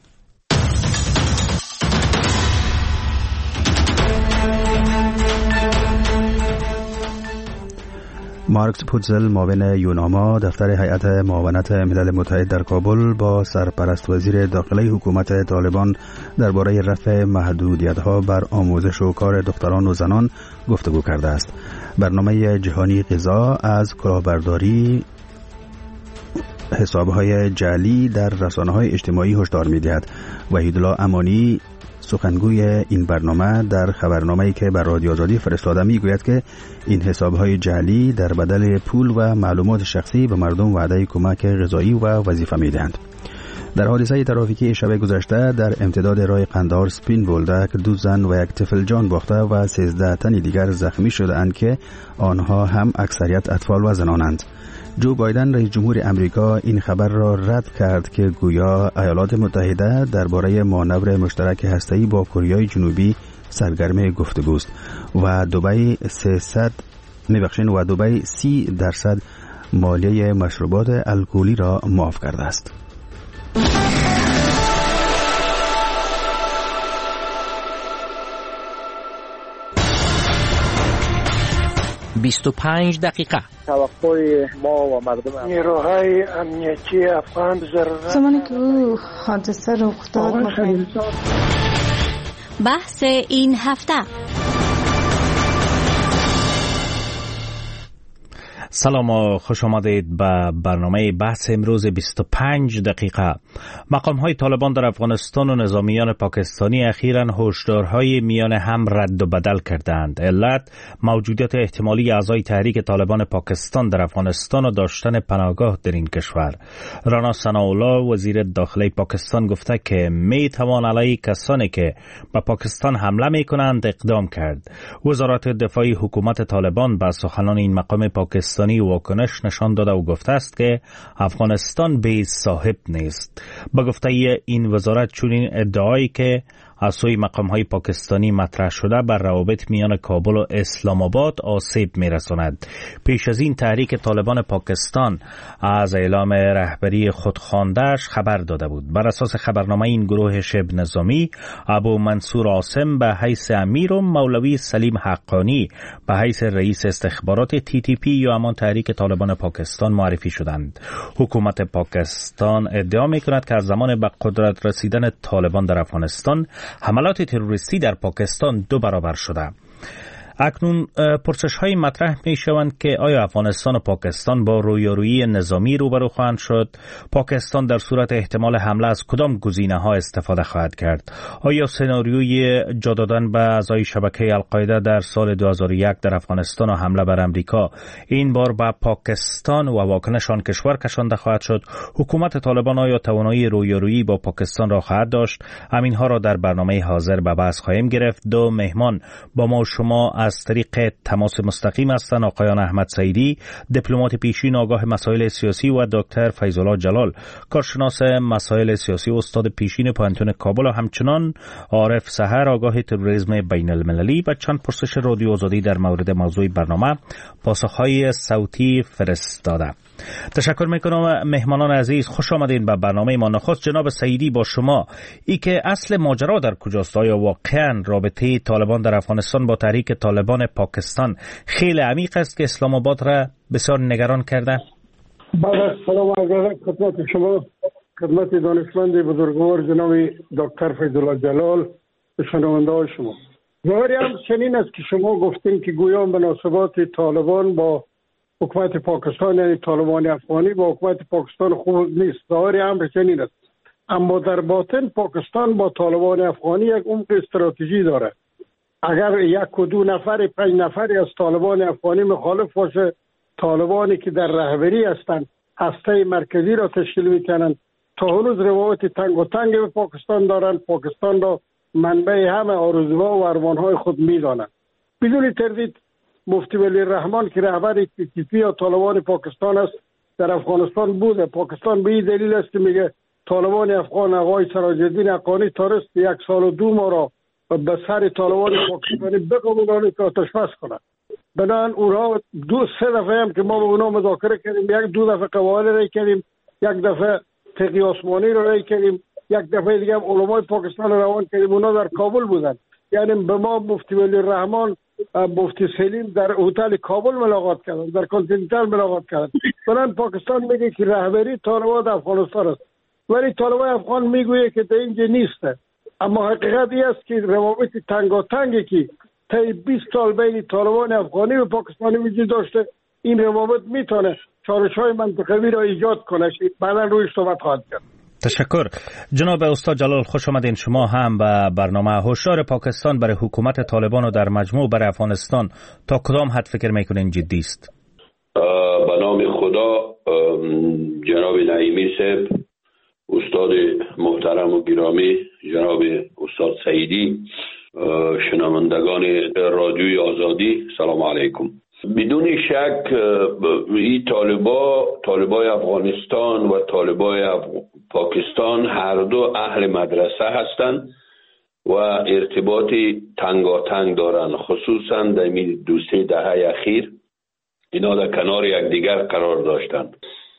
مارکس پوتزل، معاون یوناما دفتر هیئت معاونت ملل متحد در کابل با سرپرست وزیر داخلی حکومت طالبان درباره رفع محدودیت‌ها بر آموزش و کار دختران و زنان گفتگو کرده است. برنامه جهانی غذا از کلاهبرداری حساب‌های جعلی در رسانه‌های اجتماعی هشدار می‌دهد. وحیدالله امانی، سخنگوی این برنامه، در خبرنامه‌ای که بر رادیو آزادی فرستاده میگوید که این حساب‌های جعلی در بدل پول و معلومات شخصی به مردم وعده کمک غذایی و وظیفه میدهند. در حادثه ترافیکی شب گذشته در امتداد راه قندهار سپین بولدک دو زن و یک طفل جان باخته و سیزده تن دیگر زخمی شده‌اند که آنها هم اکثریت اطفال و زنانند. جو بایدن رئیس جمهور امریکا این خبر را رد کرد که گویا ایالات متحده درباره مانور مشترک هسته‌ای با کره جنوبی سرگرم گفتگوست و دبی سیصد میبخشین و دبی سی درصد مالیه مشروبات الکلی را معاف کرده است. بیست و پنج دقیقه. توقع ما و مردم نیروهای امنیتی افغان ضرورت زمانی که او حادثه رخ داد بحث این هفته. سلام و خوش آمدید به برنامه بحث امروز بیست و پنج دقیقه. مقام های طالبان در افغانستان و نظامیان پاکستانی اخیراً هشدارهای میان هم رد و بدل کردند. علت موجودیت احتمالی اعضای تحریک طالبان پاکستان در افغانستان و داشتن پناهگاه در این کشور. رانا ثناءالله، وزیر داخلی پاکستان، گفته که می توان علیه کسانی که به پاکستان حمله می کنند اقدام کرد. وزارت دفاعی حکومت طالبان به سخنان این مقام پاکستانی واکنش نشان داده و گفته است که افغانستان به صاحب نیست. با گفته این وزارت چنین ادعایی که از سوی مقام‌های پاکستانی مطرح شده بر روابط میان کابل و اسلام آباد آسیب می‌رساند. پیش از این تحریک طالبان پاکستان از اعلام رهبری خودخوانده‌اش خبر داده بود. بر اساس خبرنامه این گروه شبه نظامی، ابو منصور عاصم به حیث امیر و مولوی سلیم حقانی به حیث رئیس استخبارات تی تی پی یا همان تحریک طالبان پاکستان معرفی شدند. حکومت پاکستان ادعا می‌کند که از زمان به قدرت رسیدن طالبان در افغانستان حملات تروریستی در پاکستان دو برابر شده. اکنون پرسش های مطرح می شوند که آیا افغانستان و پاکستان با رویارویی نظامی روبرو خواهند شد؟ پاکستان در صورت احتمال حمله از کدام گزینه ها استفاده خواهد کرد؟ آیا سناریوی جا دادن به اعضای شبکه القاعده در سال دو هزار و یک در افغانستان و حمله بر امریکا این بار به پاکستان و واکنش آن کشور کشانده خواهد شد؟ حکومت طالبان آیا توانایی رویارویی با پاکستان را خواهد داشت؟ همین ها را در برنامه حاضر به بحث خواهیم گرفت. دو مهمان با ما شما از طریق تماس مستقیم هستند: آقایان احمد سعیدی، دیپلمات پیشین آگاه مسائل سیاسی، و دکتر فیض‌الله جلال، کارشناس مسائل سیاسی و استاد پیشین پانتون کابل، و همچنان عارف سحر، آگاه تروریسم بین المللی. و چند پرسش رادیو آزادی در مورد موضوع برنامه پاسخهای صوتی فرستاده. تشکر میکنم مهمانان عزیز، خوش آمدین به برنامه ما. نخست جناب سعیدی با شما، ای که اصل ماجرا در کجاست؟ آیا واقعا رابطه طالبان در افغانستان با تحریک طالبان پاکستان خیلی عمیق است که اسلام آباد را بسیار نگران کرده؟ بعد از سلام عرض خدمت شما، خدمت دانشمند بزرگوار جناب دکتر فیض‌الله جلال، شنونده های شما. ظاهری هم چنین است که شما گفتین که گویا مناسبات طالبان با حکومت پاکستان، یعنی طالبان افغانی با حکومت پاکستان خوب نیست. ظاهری هم چنین است، اما در باطن پاکستان با طالبان افغانی یک عمق استراتژی دارد. اگر یک و دو نفر پنج نفری از طالبان افغانی مخالف باشه، طالبانی که در رهبری هستند هسته مرکزی را تشکیل میکنند، تا هنوز روابط تنگ و تنگ به پاکستان دارند. پاکستان را منبع همه آرزوها و ارمانهای خود میدانند. بدون تردید مفتی ولی الرحمن که رهبر تی تی پی یا طالبان پاکستان است در افغانستان بوده. پاکستان به این دلیل است که میگه طالبان افغان آقای سراج الدین حقانی تارست یک سال و دو ماه را به سر طالبان پاکستانی بقبولانه که آتش بس کنند. بنابراین اونها دو سه دفعه هم که ما با اونها مذاکره کردیم، یک دو دفعه قواعد رای کردیم، یک دفعه تقی عثمانی رو رای کردیم، یک دفعه دیگه هم علمای پاکستان رو روان کردیم. اونا در کابل بودن. یعنی به ما مفتی ولی الرحمن، مفتی سلیم در هتل کابل ملاقات کردن، در کانتیننتال ملاقات کردن. بنابراین پاکستان میگه که رهبری طالبان افغانستان است، ولی طالبان افغان میگویه که در اینجا نیسته. اما حقیقت این است که روابط تنگاتنگی که طی بیست سال بین طالبان افغانی و پاکستانی وجود داشته، این روابط میتونه چالش‌های منطقوی را ایجاد کنه که بعدا روی صحبت خواهد کرد. تشکر. جناب استاد جلال، خوش آمدین. شما هم به برنامه. هشدار پاکستان برای حکومت طالبان و در مجموع برای افغانستان تا کدام حد فکر میکنین جدی است؟ به نام خدا، جناب نعیمی صاحب، استاد محترم و گرامی جناب استاد سعیدی، شنوندگان رادیوی آزادی، سلام علیکم. بدون شک این طالبا طالبای افغانستان و طالبای اف... پاکستان هر دو اهل مدرسه هستند و ارتباطی تنگاتنگ دارند. خصوصا در این دو سه دهه اخیر اینا در کنار یکدیگر قرار داشتند،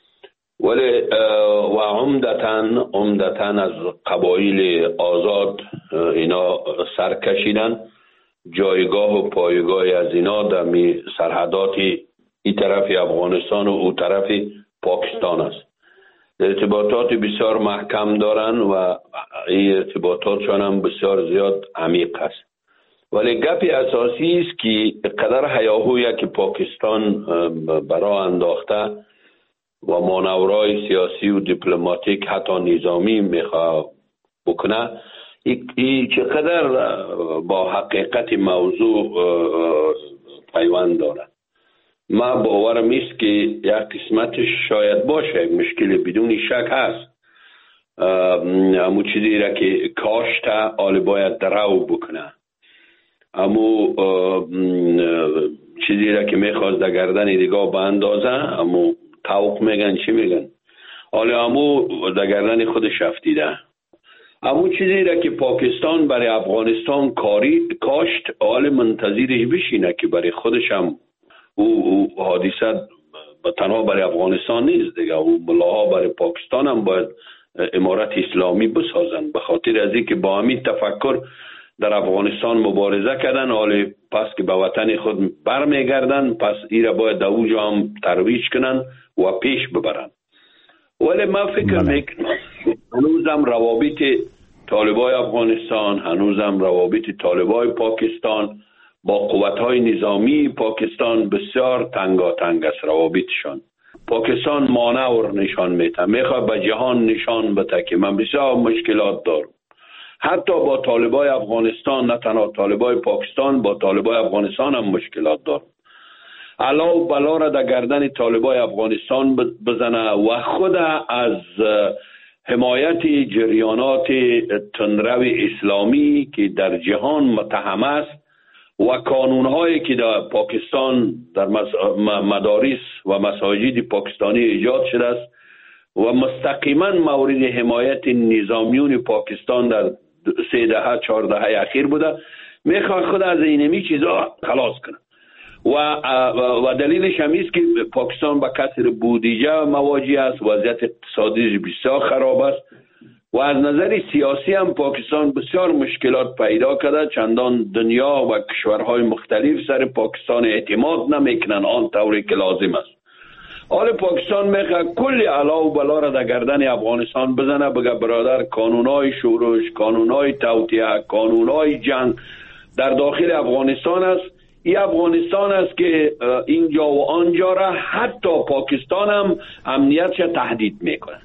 ولی و عمدتاً عمدتاً از قبایل آزاد اینا سر کشیدن. جایگاه و پایگاه از اینا در می سرحدات این طرف افغانستان و او طرف پاکستان است. ارتباطات بسیار محکم دارن و این ارتباطاتشان هم بسیار زیاد عمیق است. ولی گپی اساسی است که قدر هیاهویی که پاکستان برای انداخته و مانورای سیاسی و دیپلماتیک حتی نظامی میخواه بکنه، ای چقدر با حقیقت موضوع پیوند داره. ما باورم است که یک قسمتش شاید باشه، یک مشکل بدون شک هست. امو چیزی را که کاشته آل باید درو بکنه، امو چیزی را که میخواست در گردن دیگاه به اندازه، امو توق میگن چی میگن، آل امو در گردن خودش افتیده. امو چیزی را که پاکستان برای افغانستان کاری کاشت، آل منتظرش بشینه که برای خودش هم او, او حادثه تنها برای افغانستان نیست دیگه، او ملاها برای پاکستان هم باید امارت اسلامی بسازن، به خاطر از اینکه با همین تفکر در افغانستان مبارزه کردن، حالا پس که به وطن خود برمیگردن، پس این را باید در اوجا هم ترویج کنن و پیش ببرن. ولی من فکر میکنم هنوزم روابط طالبای افغانستان، هنوزم روابط طالبای پاکستان با قوت‌های نظامی پاکستان بسیار تنگاتنگ است. روابطشان پاکستان مانور نشان میده، میخواد به جهان نشان بده که من بسیار مشکلات دارم. حتی با طالبای افغانستان، نه تنها طالبای پاکستان، با طالبای افغانستان هم مشکلات دارم. علاوه بلا را در گردن طالبای افغانستان بزنه و خود از حمایت جریانات تندرو اسلامی که در جهان متهم است و کانونهایی که در پاکستان در مدارس و مساجد پاکستانی ایجاد شده است و مستقیما مورد حمایت نظامیون پاکستان در سه دهه چهار دهه اخیر بوده، میخواد خود از اینمی چیزا خلاص کنه و و دلیلش هم است که پاکستان با کسر بودجه مواجه است، وضعیت اقتصادیش بسیار خراب است و از نظر سیاسی هم پاکستان بسیار مشکلات پیدا کرده. چندان دنیا و کشورهای مختلف سر پاکستان اعتماد نمیکنن آن طوری که لازم است. حال پاکستان میخواد کل علاو بلا را در گردن افغانستان بزنه، بگه برادر قانونهای شورش، قانونهای توطئه، قانونهای جنگ در داخل افغانستان است. این افغانستان است که اینجا و آنجا را حتی پاکستان هم امنیتش تهدید میکنه.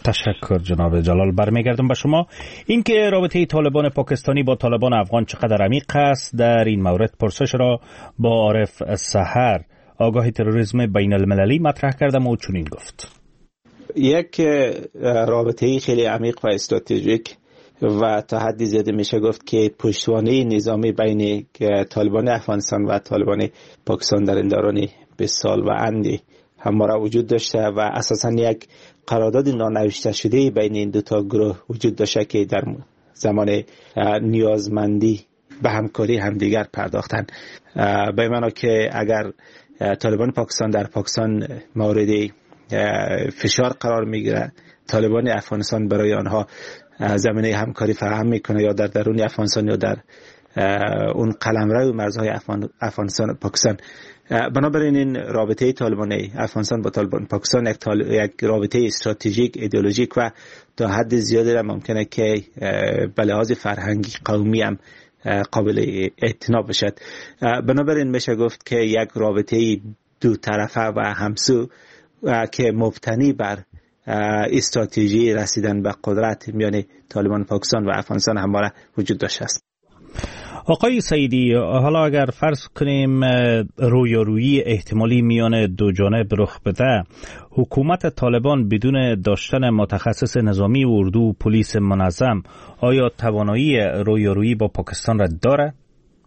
تشکر جناب جلال. برمیگردم به شما. اینکه رابطه طالبان پاکستانی با طالبان افغان چقدر عمیق است، در این مورد پرسش را با عارف سحر آگاه تروریسم بین المللی مطرح کردم و چنین گفت: یک رابطه خیلی عمیق و استراتژیک و تا حدی زیاده میشه گفت که پشتوانه نظامی بین طالبان افغانستان و طالبان پاکستان در این دوران بیست سال و اندی همواره وجود داشته و اساساً یک قرارداد نانوشته شده بین این دو تا گروه وجود داشته که در زمان نیازمندی به همکاری همدیگر پرداختن. به معنی که اگر طالبان پاکستان در پاکستان مورد فشار قرار میگیره، طالبان افغانستان برای آنها زمینه همکاری فراهم میکنه، یا در درون افغانستان یا در اون قلمرو مرزهای افغانستان و پاکستان. بنابراین این رابطه طالبان افغانستان با طالبان پاکستان یک, طال... یک رابطه استراتژیک، ایدئولوژیک و تا حد زیادی ممکنه که به لحاظ فرهنگی قومی هم قابل اعتنا بشد. بنابراین میشه گفت که یک رابطه دو طرفه و همسو که مبتنی بر استراتژی رسیدن به قدرت میان طالبان پاکستان و افغانستان همواره وجود داشته است. آقای سعیدی، حالا اگر فرض کنیم رویارویی احتمالی میان دو جانب رخ بده، حکومت طالبان بدون داشتن متخصص نظامی و اردو و پلیس منظم آیا توانایی رویارویی با پاکستان را داره؟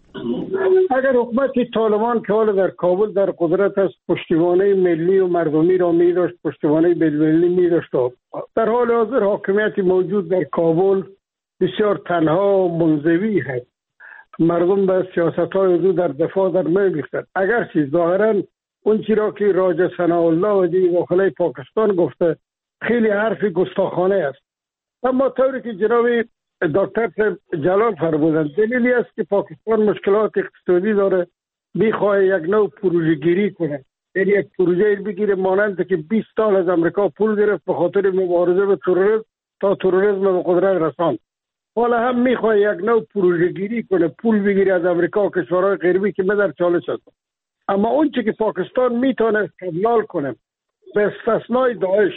اگر حکومت طالبان که حالا در کابل در قدرت است، پشتیبانی ملی و مردمی را می داشت، پشتیبانی بین‌المللی می داشت، در حال حاضر حاکمیت موجود در کابل بسیار تنها و منزوی هست. مردم به سیاست‌های او در دفاع در نمی‌افتند. اگرچه ظاهراً اون چیزی که راجع ثناءالله و دیگر داخل پاکستان گفته خیلی حرف گستاخانه است، اما طوری که جناب دکتر جلال فرمودند دلیلی است که پاکستان مشکلات اقتصادی داره، می‌خواد یک نوع پروژه گیری کنه، یعنی یک پروژه بگیره مانند که بیست سال از امریکا پول گرفت به خاطر مبارزه با تروریسم تا تروریسم به قدرت رساند. حالا هم میخواد یک نوع پروژه گیری کنه، پول بگیره از امریکا و کشورهای غربی که در چالش هست. اما اون چی که پاکستان میتونه استدلال کنه، به استثنای داعش،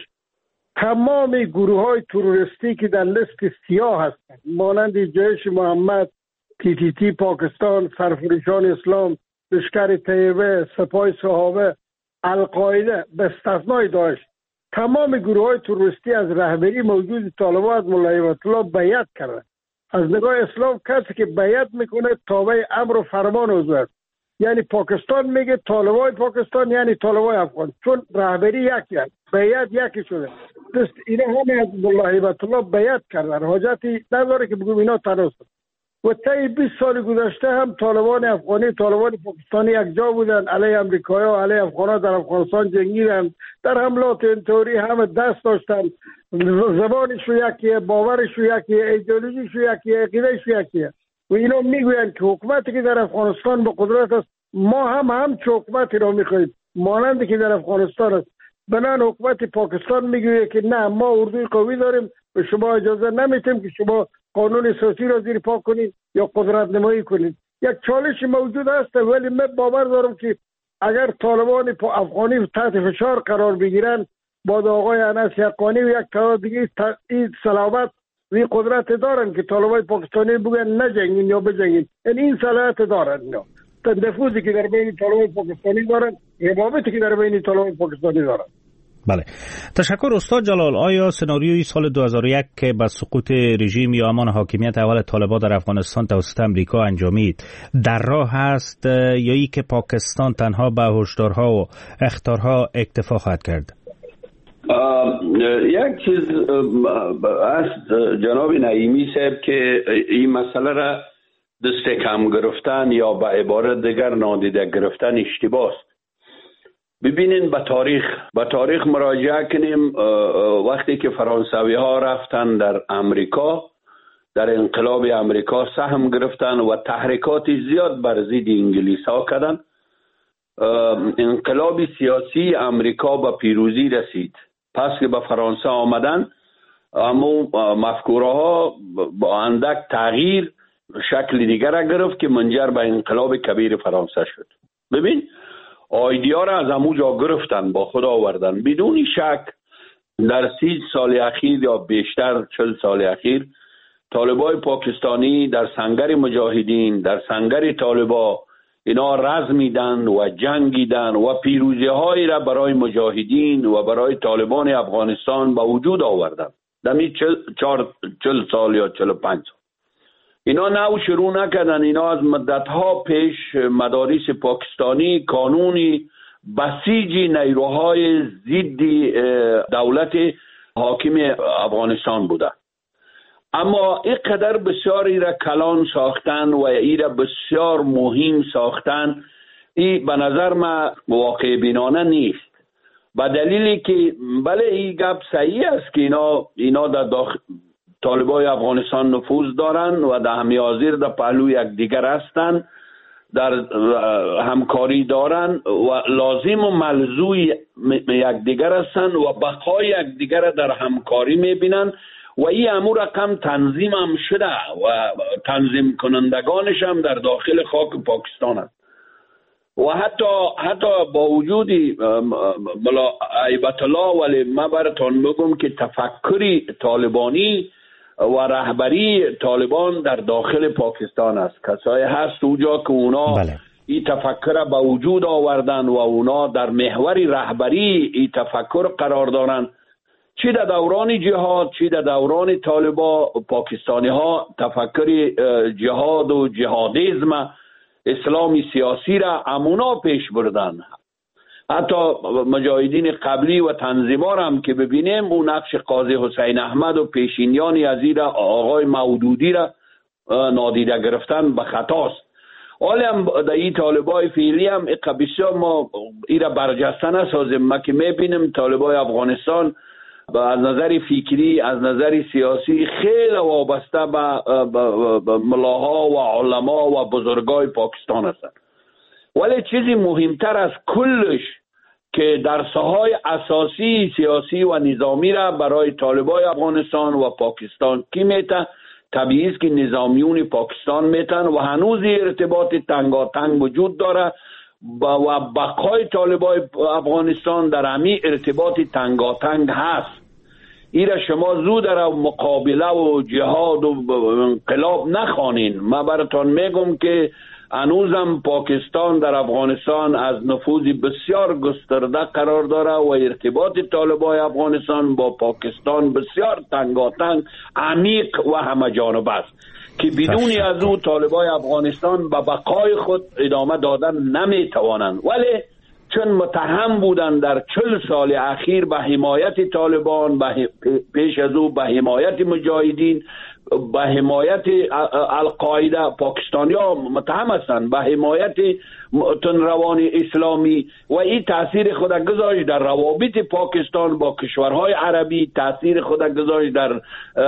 تمام گروه های تروریستی که در لیست سیاه هستند مانند جیش محمد، تی تی تی پاکستان، سرفروشان اسلام، لشکر طیبه، سپاه صحابه، القاعده، به استثنای داعش، تمام گروه های تروریستی از رهبری موجود طالبان از ملا هیبت الله بیعت کردند. از نگاه اسلام کسی که بیعت میکنه تابع امر و فرمان او است. یعنی پاکستان میگه طالبان پاکستان یعنی طالبان افغان، چون رهبری یکی است، بیعت یکی شده. دست اینا همه از ملا هیبت الله بیعت کردن، حاجتی نداره که بگم اینا تناسب. و طی بیست سال گذشته هم طالبان افغانی طالبان پاکستانی یک جا بودن، علیه امریکایی و علیه افغان‌ها در افغانستان جنگیدن، در حملات انتحاری همه دست داشتن، زبانشو یکیه، باورشو یکیه، ایدئولوژیشو یکیه، عقیدهشو یکیه. و اینا میگویند که حکومتی که در افغانستان به قدرت است، ما هم هم چه حکومتی را میخواهیم مانندی که در افغانستان است. بنان حکومت پاکستان میگوید که نه، ما اردوی قوی داریم، به شما اجازه نمیتیم که شما قانون اساسی را زیر پا کنید یا قدرت نمایی کنید. یک چالش موجود است، ولی من باور دارم که اگر طالبان افغانی تحت فشار قرار بگیرن، با آقای انس یقانی و یک تعداد دیگه این صلابت و قدرت دارن که طالبان پاکستانی بگن نجنگین یا بجنگین، یعنی این صلاحیت دارن. نه تنفوذی که در بین طالبان پاکستانی دارن، ربابتی که در بین طالبان پاکستانی دارن. بله، تشکر استاد جلال. آیا سناریوی سال دو هزار و یک که با سقوط رژیم یا امان حاکمیت اول طالبان در افغانستان توسط امریکا انجامید در راه است، یا ای که پاکستان تنها به هشدارها و اخطارها اکتفا خواهد کرد؟ یک چیز است جناب نعیمی صاحب که این مسئله را دست کم گرفتن یا به عبارت دیگر نادیده گرفتن اشتباه است. ببینین به تاریخ به تاریخ مراجعه کنیم. وقتی که فرانسوی ها رفتن در امریکا، در انقلاب امریکا سهم گرفتن و تحریکات زیاد بر ضد انگلیس ها کردن، انقلاب سیاسی امریکا به پیروزی رسید. پس که به فرانسه آمدن، اما مفکوره ها با اندک تغییر شکل دیگر گرفت که منجر به انقلاب کبیر فرانسه شد. ببین، ایدیا را از همونجا گرفتن، با خود آوردن. بدون شک در سی سال اخیر یا بیشتر چل سال اخیر طالبای پاکستانی در سنگر مجاهدین، در سنگر طالبا اینا رزمیدن و جنگیدن و پیروزی هایی را برای مجاهدین و برای طالبان افغانستان به وجود آوردن. دمی چل, چل, چل سال یا چل پنج سال اینا نو شروع نکردن. اینا از مدتها پیش مدارس پاکستانی قانونی بسیج نیروهای ضد دولت حاکم افغانستان بوده، اما اینقدر بسیار ایره کلان ساختن و ایره بسیار مهم ساختن، این به نظر ما واقع بینانه نیست. به دلیلی که بله این گپ صحیح است که اینا اینا در داخل طالبای افغانستان نفوذ دارن و در همی حاضر در پهلو یک دیگر هستن، در همکاری دارن و لازم و ملزوم یک دیگر هستن و بقای یک دیگر در همکاری میبینن و این امور رقم تنظیم هم شده و تنظیم کنندگانش هم در داخل خاک پاکستان است. و حتی حتی با وجود ملا عیبت الله، ولی من براتون بگم که تفکری طالبانی و رهبری طالبان در داخل پاکستان است. کسایی هست اونجا که اونا بله. این تفکر به وجود آوردن و اونا در محور رهبری این تفکر قرار دارن. چی در دوران جهاد چی در دوران طالبا پاکستانی ها تفکر جهاد و جهادیزم اسلامی سیاسی را امونا پیش بردن. حتی مجاهدین قبلی و تنظیمار هم که ببینیم اون نقش قاضی حسین احمد و پیشینیانی از این آقای مودودی را نادیده گرفتن به خطاست. حالا هم در این طالبای فعلی هم بسیار ما این را برجسته نسازیم. ما که میبینیم طالبای افغانستان از نظر فکری از نظر سیاسی خیلی وابسته به ملاها و علما و بزرگای پاکستان هستند. ولی چیزی مهمتر از کلش که درس‌های اساسی سیاسی و نظامی را برای طالبای افغانستان و پاکستان کی میته، طبیعی است که نظامیون پاکستان میتن و هنوز ارتباط تنگاتنگ وجود داره و بقای طالبای افغانستان در همین ارتباط تنگاتنگ هست. ایره شما زود را مقابله و جهاد و انقلاب نخوانین. من براتون میگم که هنوزم پاکستان در افغانستان از نفوذ بسیار گسترده قرار داره و ارتباط طالبای افغانستان با پاکستان بسیار تنگاتنگ عمیق و همه جانبه است که بدون از او طالبای افغانستان به بقای خود ادامه دادن نمیتوانند. ولی چون متهم بودن در چل سال اخیر به حمایت طالبان، به پیش از او به حمایت مجاهدین، به حمایت القاعده، پاکستانی ها متهم هستند به حمایت تنروان اسلامی و این تاثیر خود گذاشت در روابط پاکستان با کشورهای عربی، تاثیر خود گذاشت در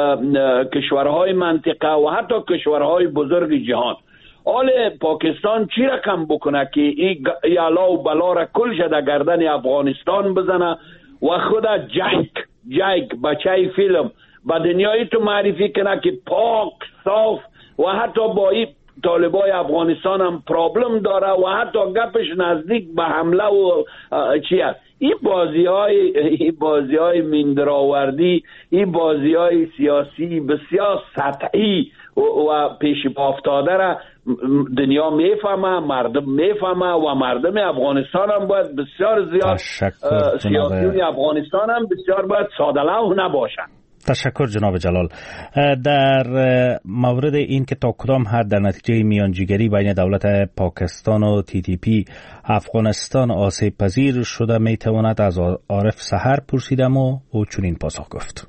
کشورهای منطقه و حتی کشورهای بزرگ جهان. حال پاکستان چی رقم بکنه که این یالا و بلا را کلش در گردن افغانستان بزنه و خود جایک جایک بچه فیلم به دنیای تو معرفی کنه که پاک صاف و حتی با این طالبای افغانستان هم پرابلم داره و حتی گپش نزدیک به حمله و چی هست. این بازی های این بازی های مندرآوردی، این بازی های سیاسی بسیار سطحی و پیش پا افتاده را دنیا میفهمه، مردم میفهمه و مردم افغانستان هم باید بسیار زیاد سیاسیون افغانستان هم بسیار باید ساده‌لوح نباشن. تشکر جناب جلال. در مورد این که تا کدام حد در نتیجه میانجیگری بین دولت پاکستان و تی تی پی افغانستان آسیب پذیر شده میتواند از عارف سحر پرسیدم و او چنین پاسخ گفت.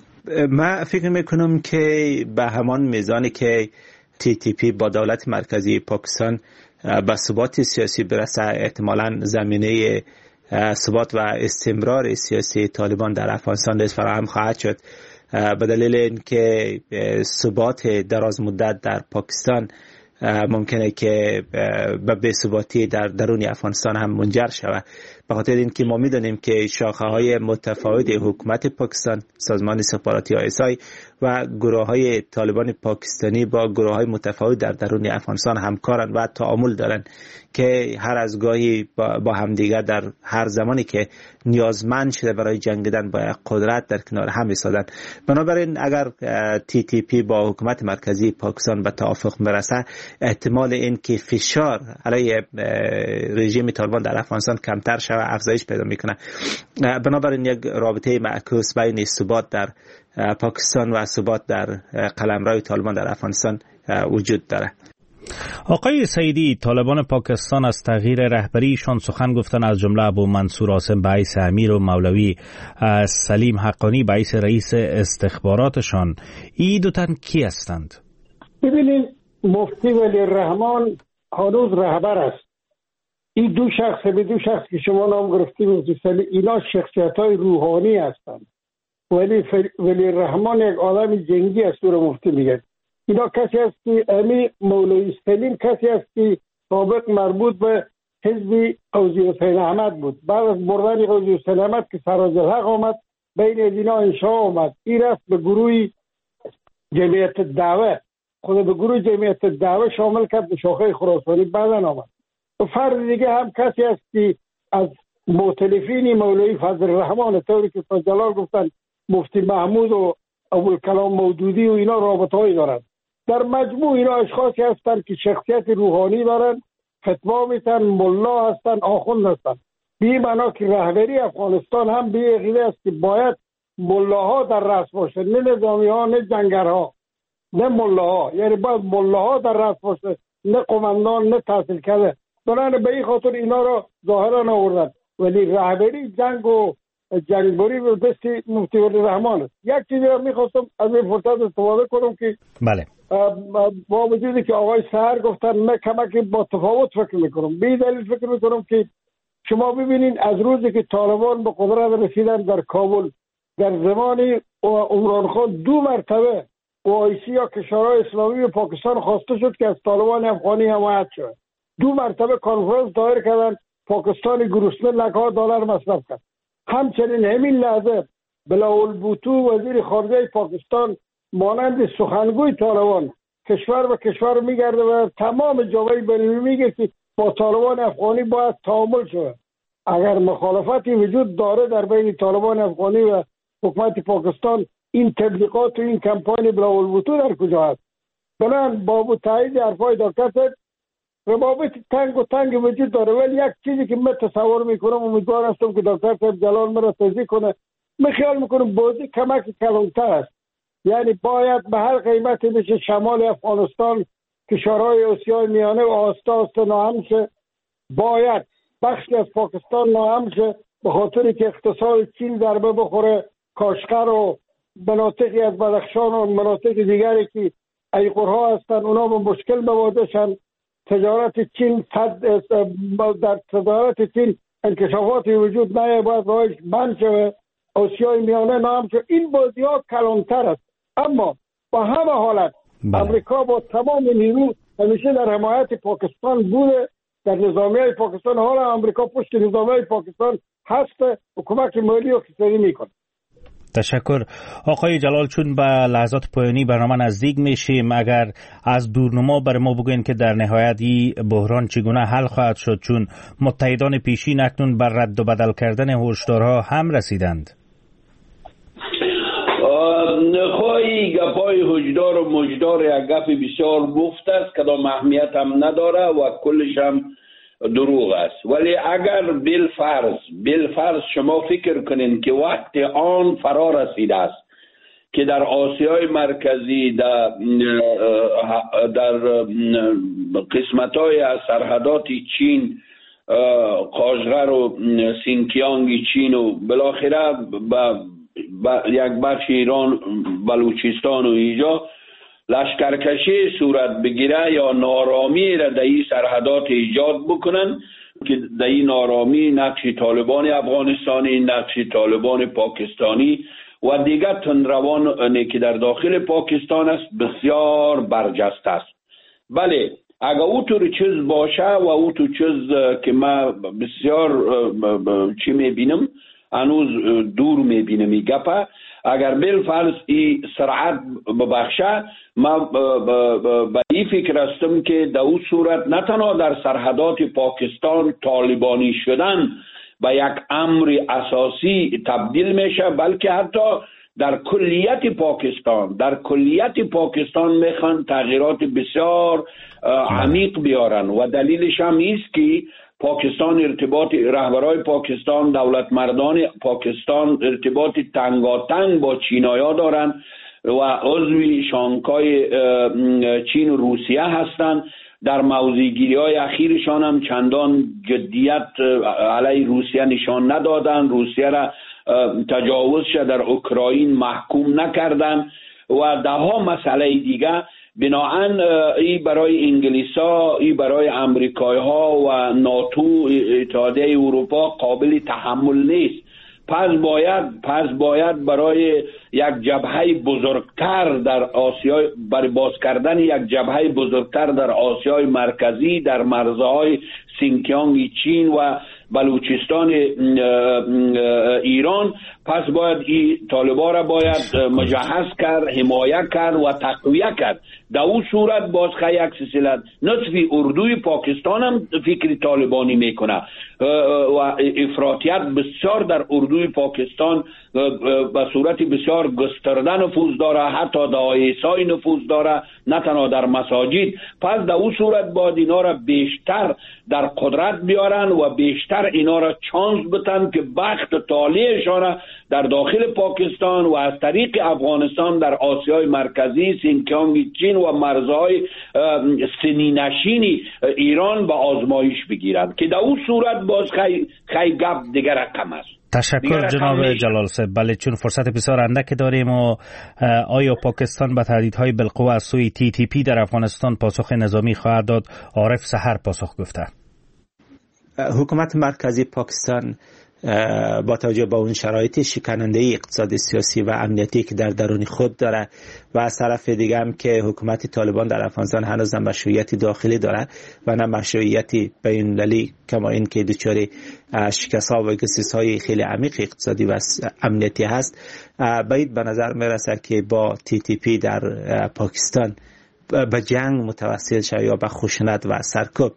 من فکر میکنم که به همان میزانی که تی تی پی با دولت مرکزی پاکستان به ثبات سیاسی برسه، احتمالاً زمینه ثبات و استمرار سیاسی طالبان در افغانستان نیز فراهم خواهد شد، به دلیل اینکه ثبات دراز مدت در پاکستان ممکنه که به بی‌ثباتی در درون افغانستان هم منجر شود. به خاطر اینکه ما میدونیم که شاخه های متفاوت حکومت پاکستان، سازمان استخباراتی آی اس آی و گروه های طالبان پاکستانی با گروه های متفاوت در درون افغانستان همکارن و تعامل دارن که هر از گاهی با, با همدیگر در هر زمانی که نیازمند شده برای جنگیدن با قدرت در کنار هم ایستادن. بنابراین اگر تی تی پی با حکومت مرکزی پاکستان به توافق برسه، احتمال این که فشار علیه رژیم طالبان در افغانستان کمتر شود افزایش پیدا میکنه. بنابراین یک رابطه معکوس بین ثبات در پاکستان و ثبات در قلمرو طالبان در افغانستان وجود داره. آقای سیدی، طالبان پاکستان از تغییر رهبریشان سخن گفتن، از جمله ابو منصور عاصم بعیث امیر و مولوی سلیم حقانی بعیث رئیس استخباراتشان. این دو تن کی هستند؟ ببینید، مفتی ولی الرحمن هنوز رهبر است. این دو شخص به دو شخص که شما نام گرفتید مفتی سلیم، اینا شخصیت‌های روحانی هستند. ولی ولی الرحمن یک آدم جنگی است، رو مفتی میگه. اینا کسی است که امی مولوی سلیم کسی است که سابق مربوط به حزب قوزی حسین احمد بود. بعد از بردن قوزی حسین احمد که سراج الحق آمد، بین اینا انشاء آمد، این رفت به گروه جمعیت دعوه، خود به گروه جمعیت دعوه شامل کرد، به شاخه خراسانی بعدن آمد. و فرد دیگه هم کسی است که از مؤتلفین مولوی فضل الرحمن، طوری که جلال گفتن مفتی محمود و ابوالکلام مودودی و اینا رابطه‌ای دارند. در مجموع اینا اشخاصی هستند که شخصیت روحانی دارند، فتوا میتن، ملا هستند، آخوند هستند. به این معنا که رهبری افغانستان هم به عقیده است که باید ملاها در رأس باشه، نه نظامی ها، نه جنگرها، نه ملاها. یعنی باید ملاها در رأس باشه، نه قماندان، نه تحصیل کرده. بنابراین به این خاطر اینا را ظاهرا آوردن. ولی رهبری جنگ و جنگبری به دست مفتی ولی الرحمن است. یک چیزی را میخواستم از این فرصت استفاده کنم که بله، با وجودی که آقای سهر گفتن من کمکی با تفاوت فکر میکنم، به دلیل فکر میکنم که شما ببینین از روزی که طالبان به قدرت رسیدن در کابل، در زمان عمران خان دو مرتبه اوایسی یا کشورهای اسلامی و پاکستان خواسته شد که از طالبان افغانی حمایت شود. دو مرتبه کنفرانس دایر کردن، پاکستان گرسنه لک‌ها دلار مصرف کرد. همچنین همین لحظه بلاول بوتو وزیر خارجه پاکستان مانند سخنگوی طالبان کشور به کشور میگرده و تمام جامعه بین‌المللی میگه که با طالبان افغانی باید تعامل شود. اگر مخالفتی وجود داره در بین طالبان افغانی و حکومت پاکستان، این تبلیغات و این کمپاین بلاول بوتو در کجا است؟ بنابراین با تایید حرفای دکتر روابط تنگ و تنگ وجود داره. ولی یک چیزی که من تصور میکنم، امیدوار هستم که دکتر صاحب جلال مرا توضیح کنه، من خیال میکنم بازی کمک کلانتر است. یعنی باید به هر قیمتی بشه شمال افغانستان، کشورهای آسیای میانه و آسته آسته ناهم شه. باید بخشی از پاکستان ناهم شه به خاطری که اقتصاد چین ضربه بخوره، کاشغر و مناطقی از بدخشان و مناطق دیگری که ایقرها هستن اونا به مشکل مواجه شن. تجارت چین در تجارت چین انکشافاتی وجود نه، باید راهش بند شوه، آسیای میانه نام شوه. این بازی ها کلانتر است. اما با همه حالت بله. امریکا با تمام نیرو همیشه در حمایت پاکستان بوده، در نظامیه پاکستان. حالا امریکا پشت نظامیه پاکستان هست، حکومت مالی و اقتصادی میکنه. تشکر آقای جلال. چون به لحظات پایانی برنامه نزدیک میشیم، اگر از دورنما بر ما بگوین که در نهایت این بحران چگونه حل خواهد شد، چون متحدان پیشین اکنون بر رد و بدل کردن هشدارها هم رسیدند. خواهی گپای هشدار و مجدار یک گپ بسیار مفت است، کدام اهمیت هم نداره و کلش هم دروغ است. ولی اگر بالفرض بالفرض شما فکر کنین که وقت آن فرا رسیده است که در آسیای مرکزی در در قسمت‌های از سرحدات چین، قاشغر و سینکیانگ چین و بالاخره با یک بخش ایران، بلوچستان و اینجا لشکرکشی صورت بگیره یا نارامی را در این سرحدات ایجاد بکنن که در این نارامی نقش طالبان افغانستانی، نقش طالبان پاکستانی و دیگر تندروانی که در داخل پاکستان است بسیار برجسته است. بله، اگر او طور چیز باشه و او تو چیز که ما بسیار چی میبینم هنوز دور میبینم این گپه، اگر بالفرض این سرعت ببخشه، ما به این فکر هستم که در اون صورت نه تنها در سرحدات پاکستان طالبانی شدن به یک امر اساسی تبدیل میشه، بلکه حتی در کلیت پاکستان در کلیت پاکستان میخوان تغییرات بسیار عمیق بیارن و دلیلش هم ایست که پاکستان ارتباط رهبرای پاکستان، دولت مردان پاکستان ارتباط تنگاتنگ با چینایا دارن و عضو شانگهای چین و روسیه هستند. در موضع‌گیری های اخیرشان هم چندان جدیت علیه روسیه نشان ندادن، روسیه را تجاوزش در اوکراین محکوم نکردن و ده ها مسئله دیگه. بناهن ای برای انگلیسا، ای برای امریکایی ها و ناتو، اتحادیه اروپا قابل تحمل نیست. پس باید پس باید برای یک جبهه بزرگتر در آسیا، برای باز کردن یک جبهه بزرگتر در آسیای مرکزی، در مرزهای سینکیانگ چین و بلوچستان ایران، پس باید این طالبان را باید مجهز کرد، حمایت کرد و تقویه کرد. در اون صورت باز خیلی یک سلسله نصف اردوی پاکستان هم فکر طالبانی میکنه و افراطیت بسیار در اردوی پاکستان به صورت بسیار گسترده نفوذ داره، حتی در آیسای نفوذ داره، نه تنها در مساجد. پس در اون صورت باید اینا را بیشتر در قدرت بیارن و بیشتر اینا را چانس بتن که بخت طالعشان در داخل پاکستان و از طریق افغانستان در آسیای مرکزی، سینکیانگ چین و مرزهای سنی نشین ایران به آزمایش بگیرند که در اون صورت باز خیلی خی گپ دیگر رقم است. تشکر جناب جلال صاحب. بله، چون فرصت بسیار اندک داریم و آیا پاکستان به تهدیدهای بالقوه از سوی تی تی پی در افغانستان پاسخ نظامی خواهد داد؟ عارف سحر پاسخ گفته. حکومت مرکزی پاکستان با توجه به اون شرایط شکننده اقتصادی، سیاسی و امنیتی که در درون خود داره و از طرف دیگه هم که حکومت طالبان در افغانستان هنوز نه مشروعیتی داخلی داره و نه مشروعیتی بین‌المللی، کما این که دچار شکست‌ها و گسیس‌های خیلی عمیق اقتصادی و امنیتی هست، باید به نظر میرسه که با تی تی پی در پاکستان به جنگ متوسل شد یا به خشونت و سرکوب.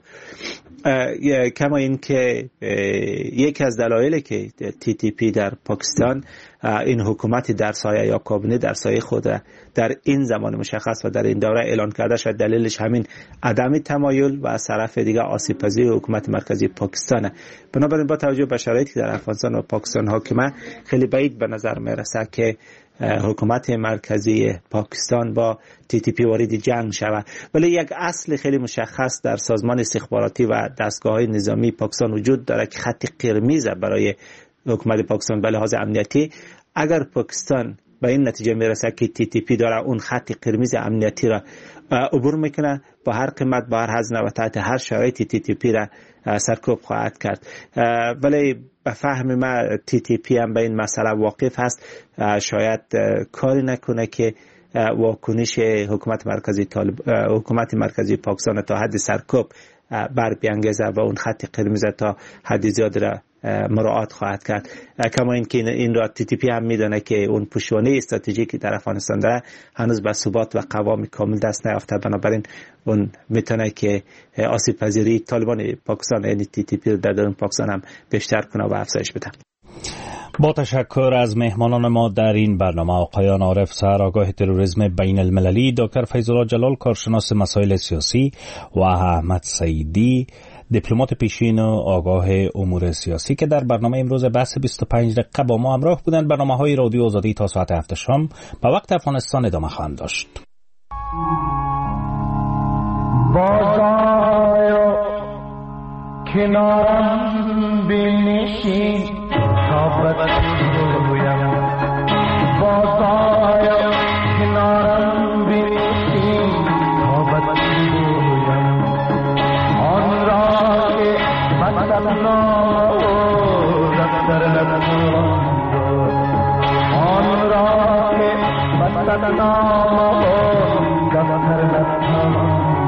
کما این که یکی از دلایلی که تی تی پی در پاکستان این حکومتی در سایه یا کابینه در سایه خود در این زمان مشخص و در این دوره اعلان کرده شد، دلیلش همین عدم تمایل و از طرف دیگه آسیب پذیری حکومت مرکزی پاکستانه. بنابراین با توجه به شرایطی که در افغانستان و پاکستان حاکمه، خیلی بعید به نظر میرسه که حکومت مرکزی پاکستان با تی تی پی وارد جنگ شود. ولی یک اصل خیلی مشخص در سازمان استخباراتی و دستگاه‌های نظامی پاکستان وجود داره که خط قرمز برای حکومت پاکستان به لحاظ امنیتی. اگر پاکستان به این نتیجه میرسه که تی تی پی داره اون خط قرمز امنیتی را عبور میکنه، با هر قیمت، با هر هزینه و تحت هر شرایطی تی تی پی را سرکوب خواهد کرد. ولی به فهم ما تی تی پی هم به این مسئله واقف هست، شاید کاری نکنه که واکنش حکومت مرکزی طالب حکومت مرکزی پاکستان تا حد سرکوب بر بیانگیزه و اون خط قرمز تا حد زیاد را مراعات خواهد کرد. کما این که این را تی تی پی هم میدونه که اون پشتوانه استراتژیکی در افغانستان داره هنوز به ثبات و قوام کامل دست نیافته، بنابراین اون میتونه که آسیب پذیری طالبان پاکستان یعنی تی تی پی در درون پاکستان هم بیشتر کنه و افزایش بده. با تشکر از مهمانان ما در این برنامه، آقایان عارف سحر آگاه تروریسم بین المللی، دکتر فیض‌الله جلال کارشناس مسائل سیاسی و احمد سعیدی دیپلمات پیشین و آگاه امور سیاسی که در برنامه امروز بحث بیست و پنج دقیقه با ما همراه بودند. برنامه‌های رادیو آزادی تا ساعت هفت شام به وقت افغانستان ادامه خواهند داشت. بازآی کنارم بنشین تا بگویم، بازآی کنارم بنشین تا بگویم آن را که مثلا دفتر نبود، آن را که مثلا دفتر نبود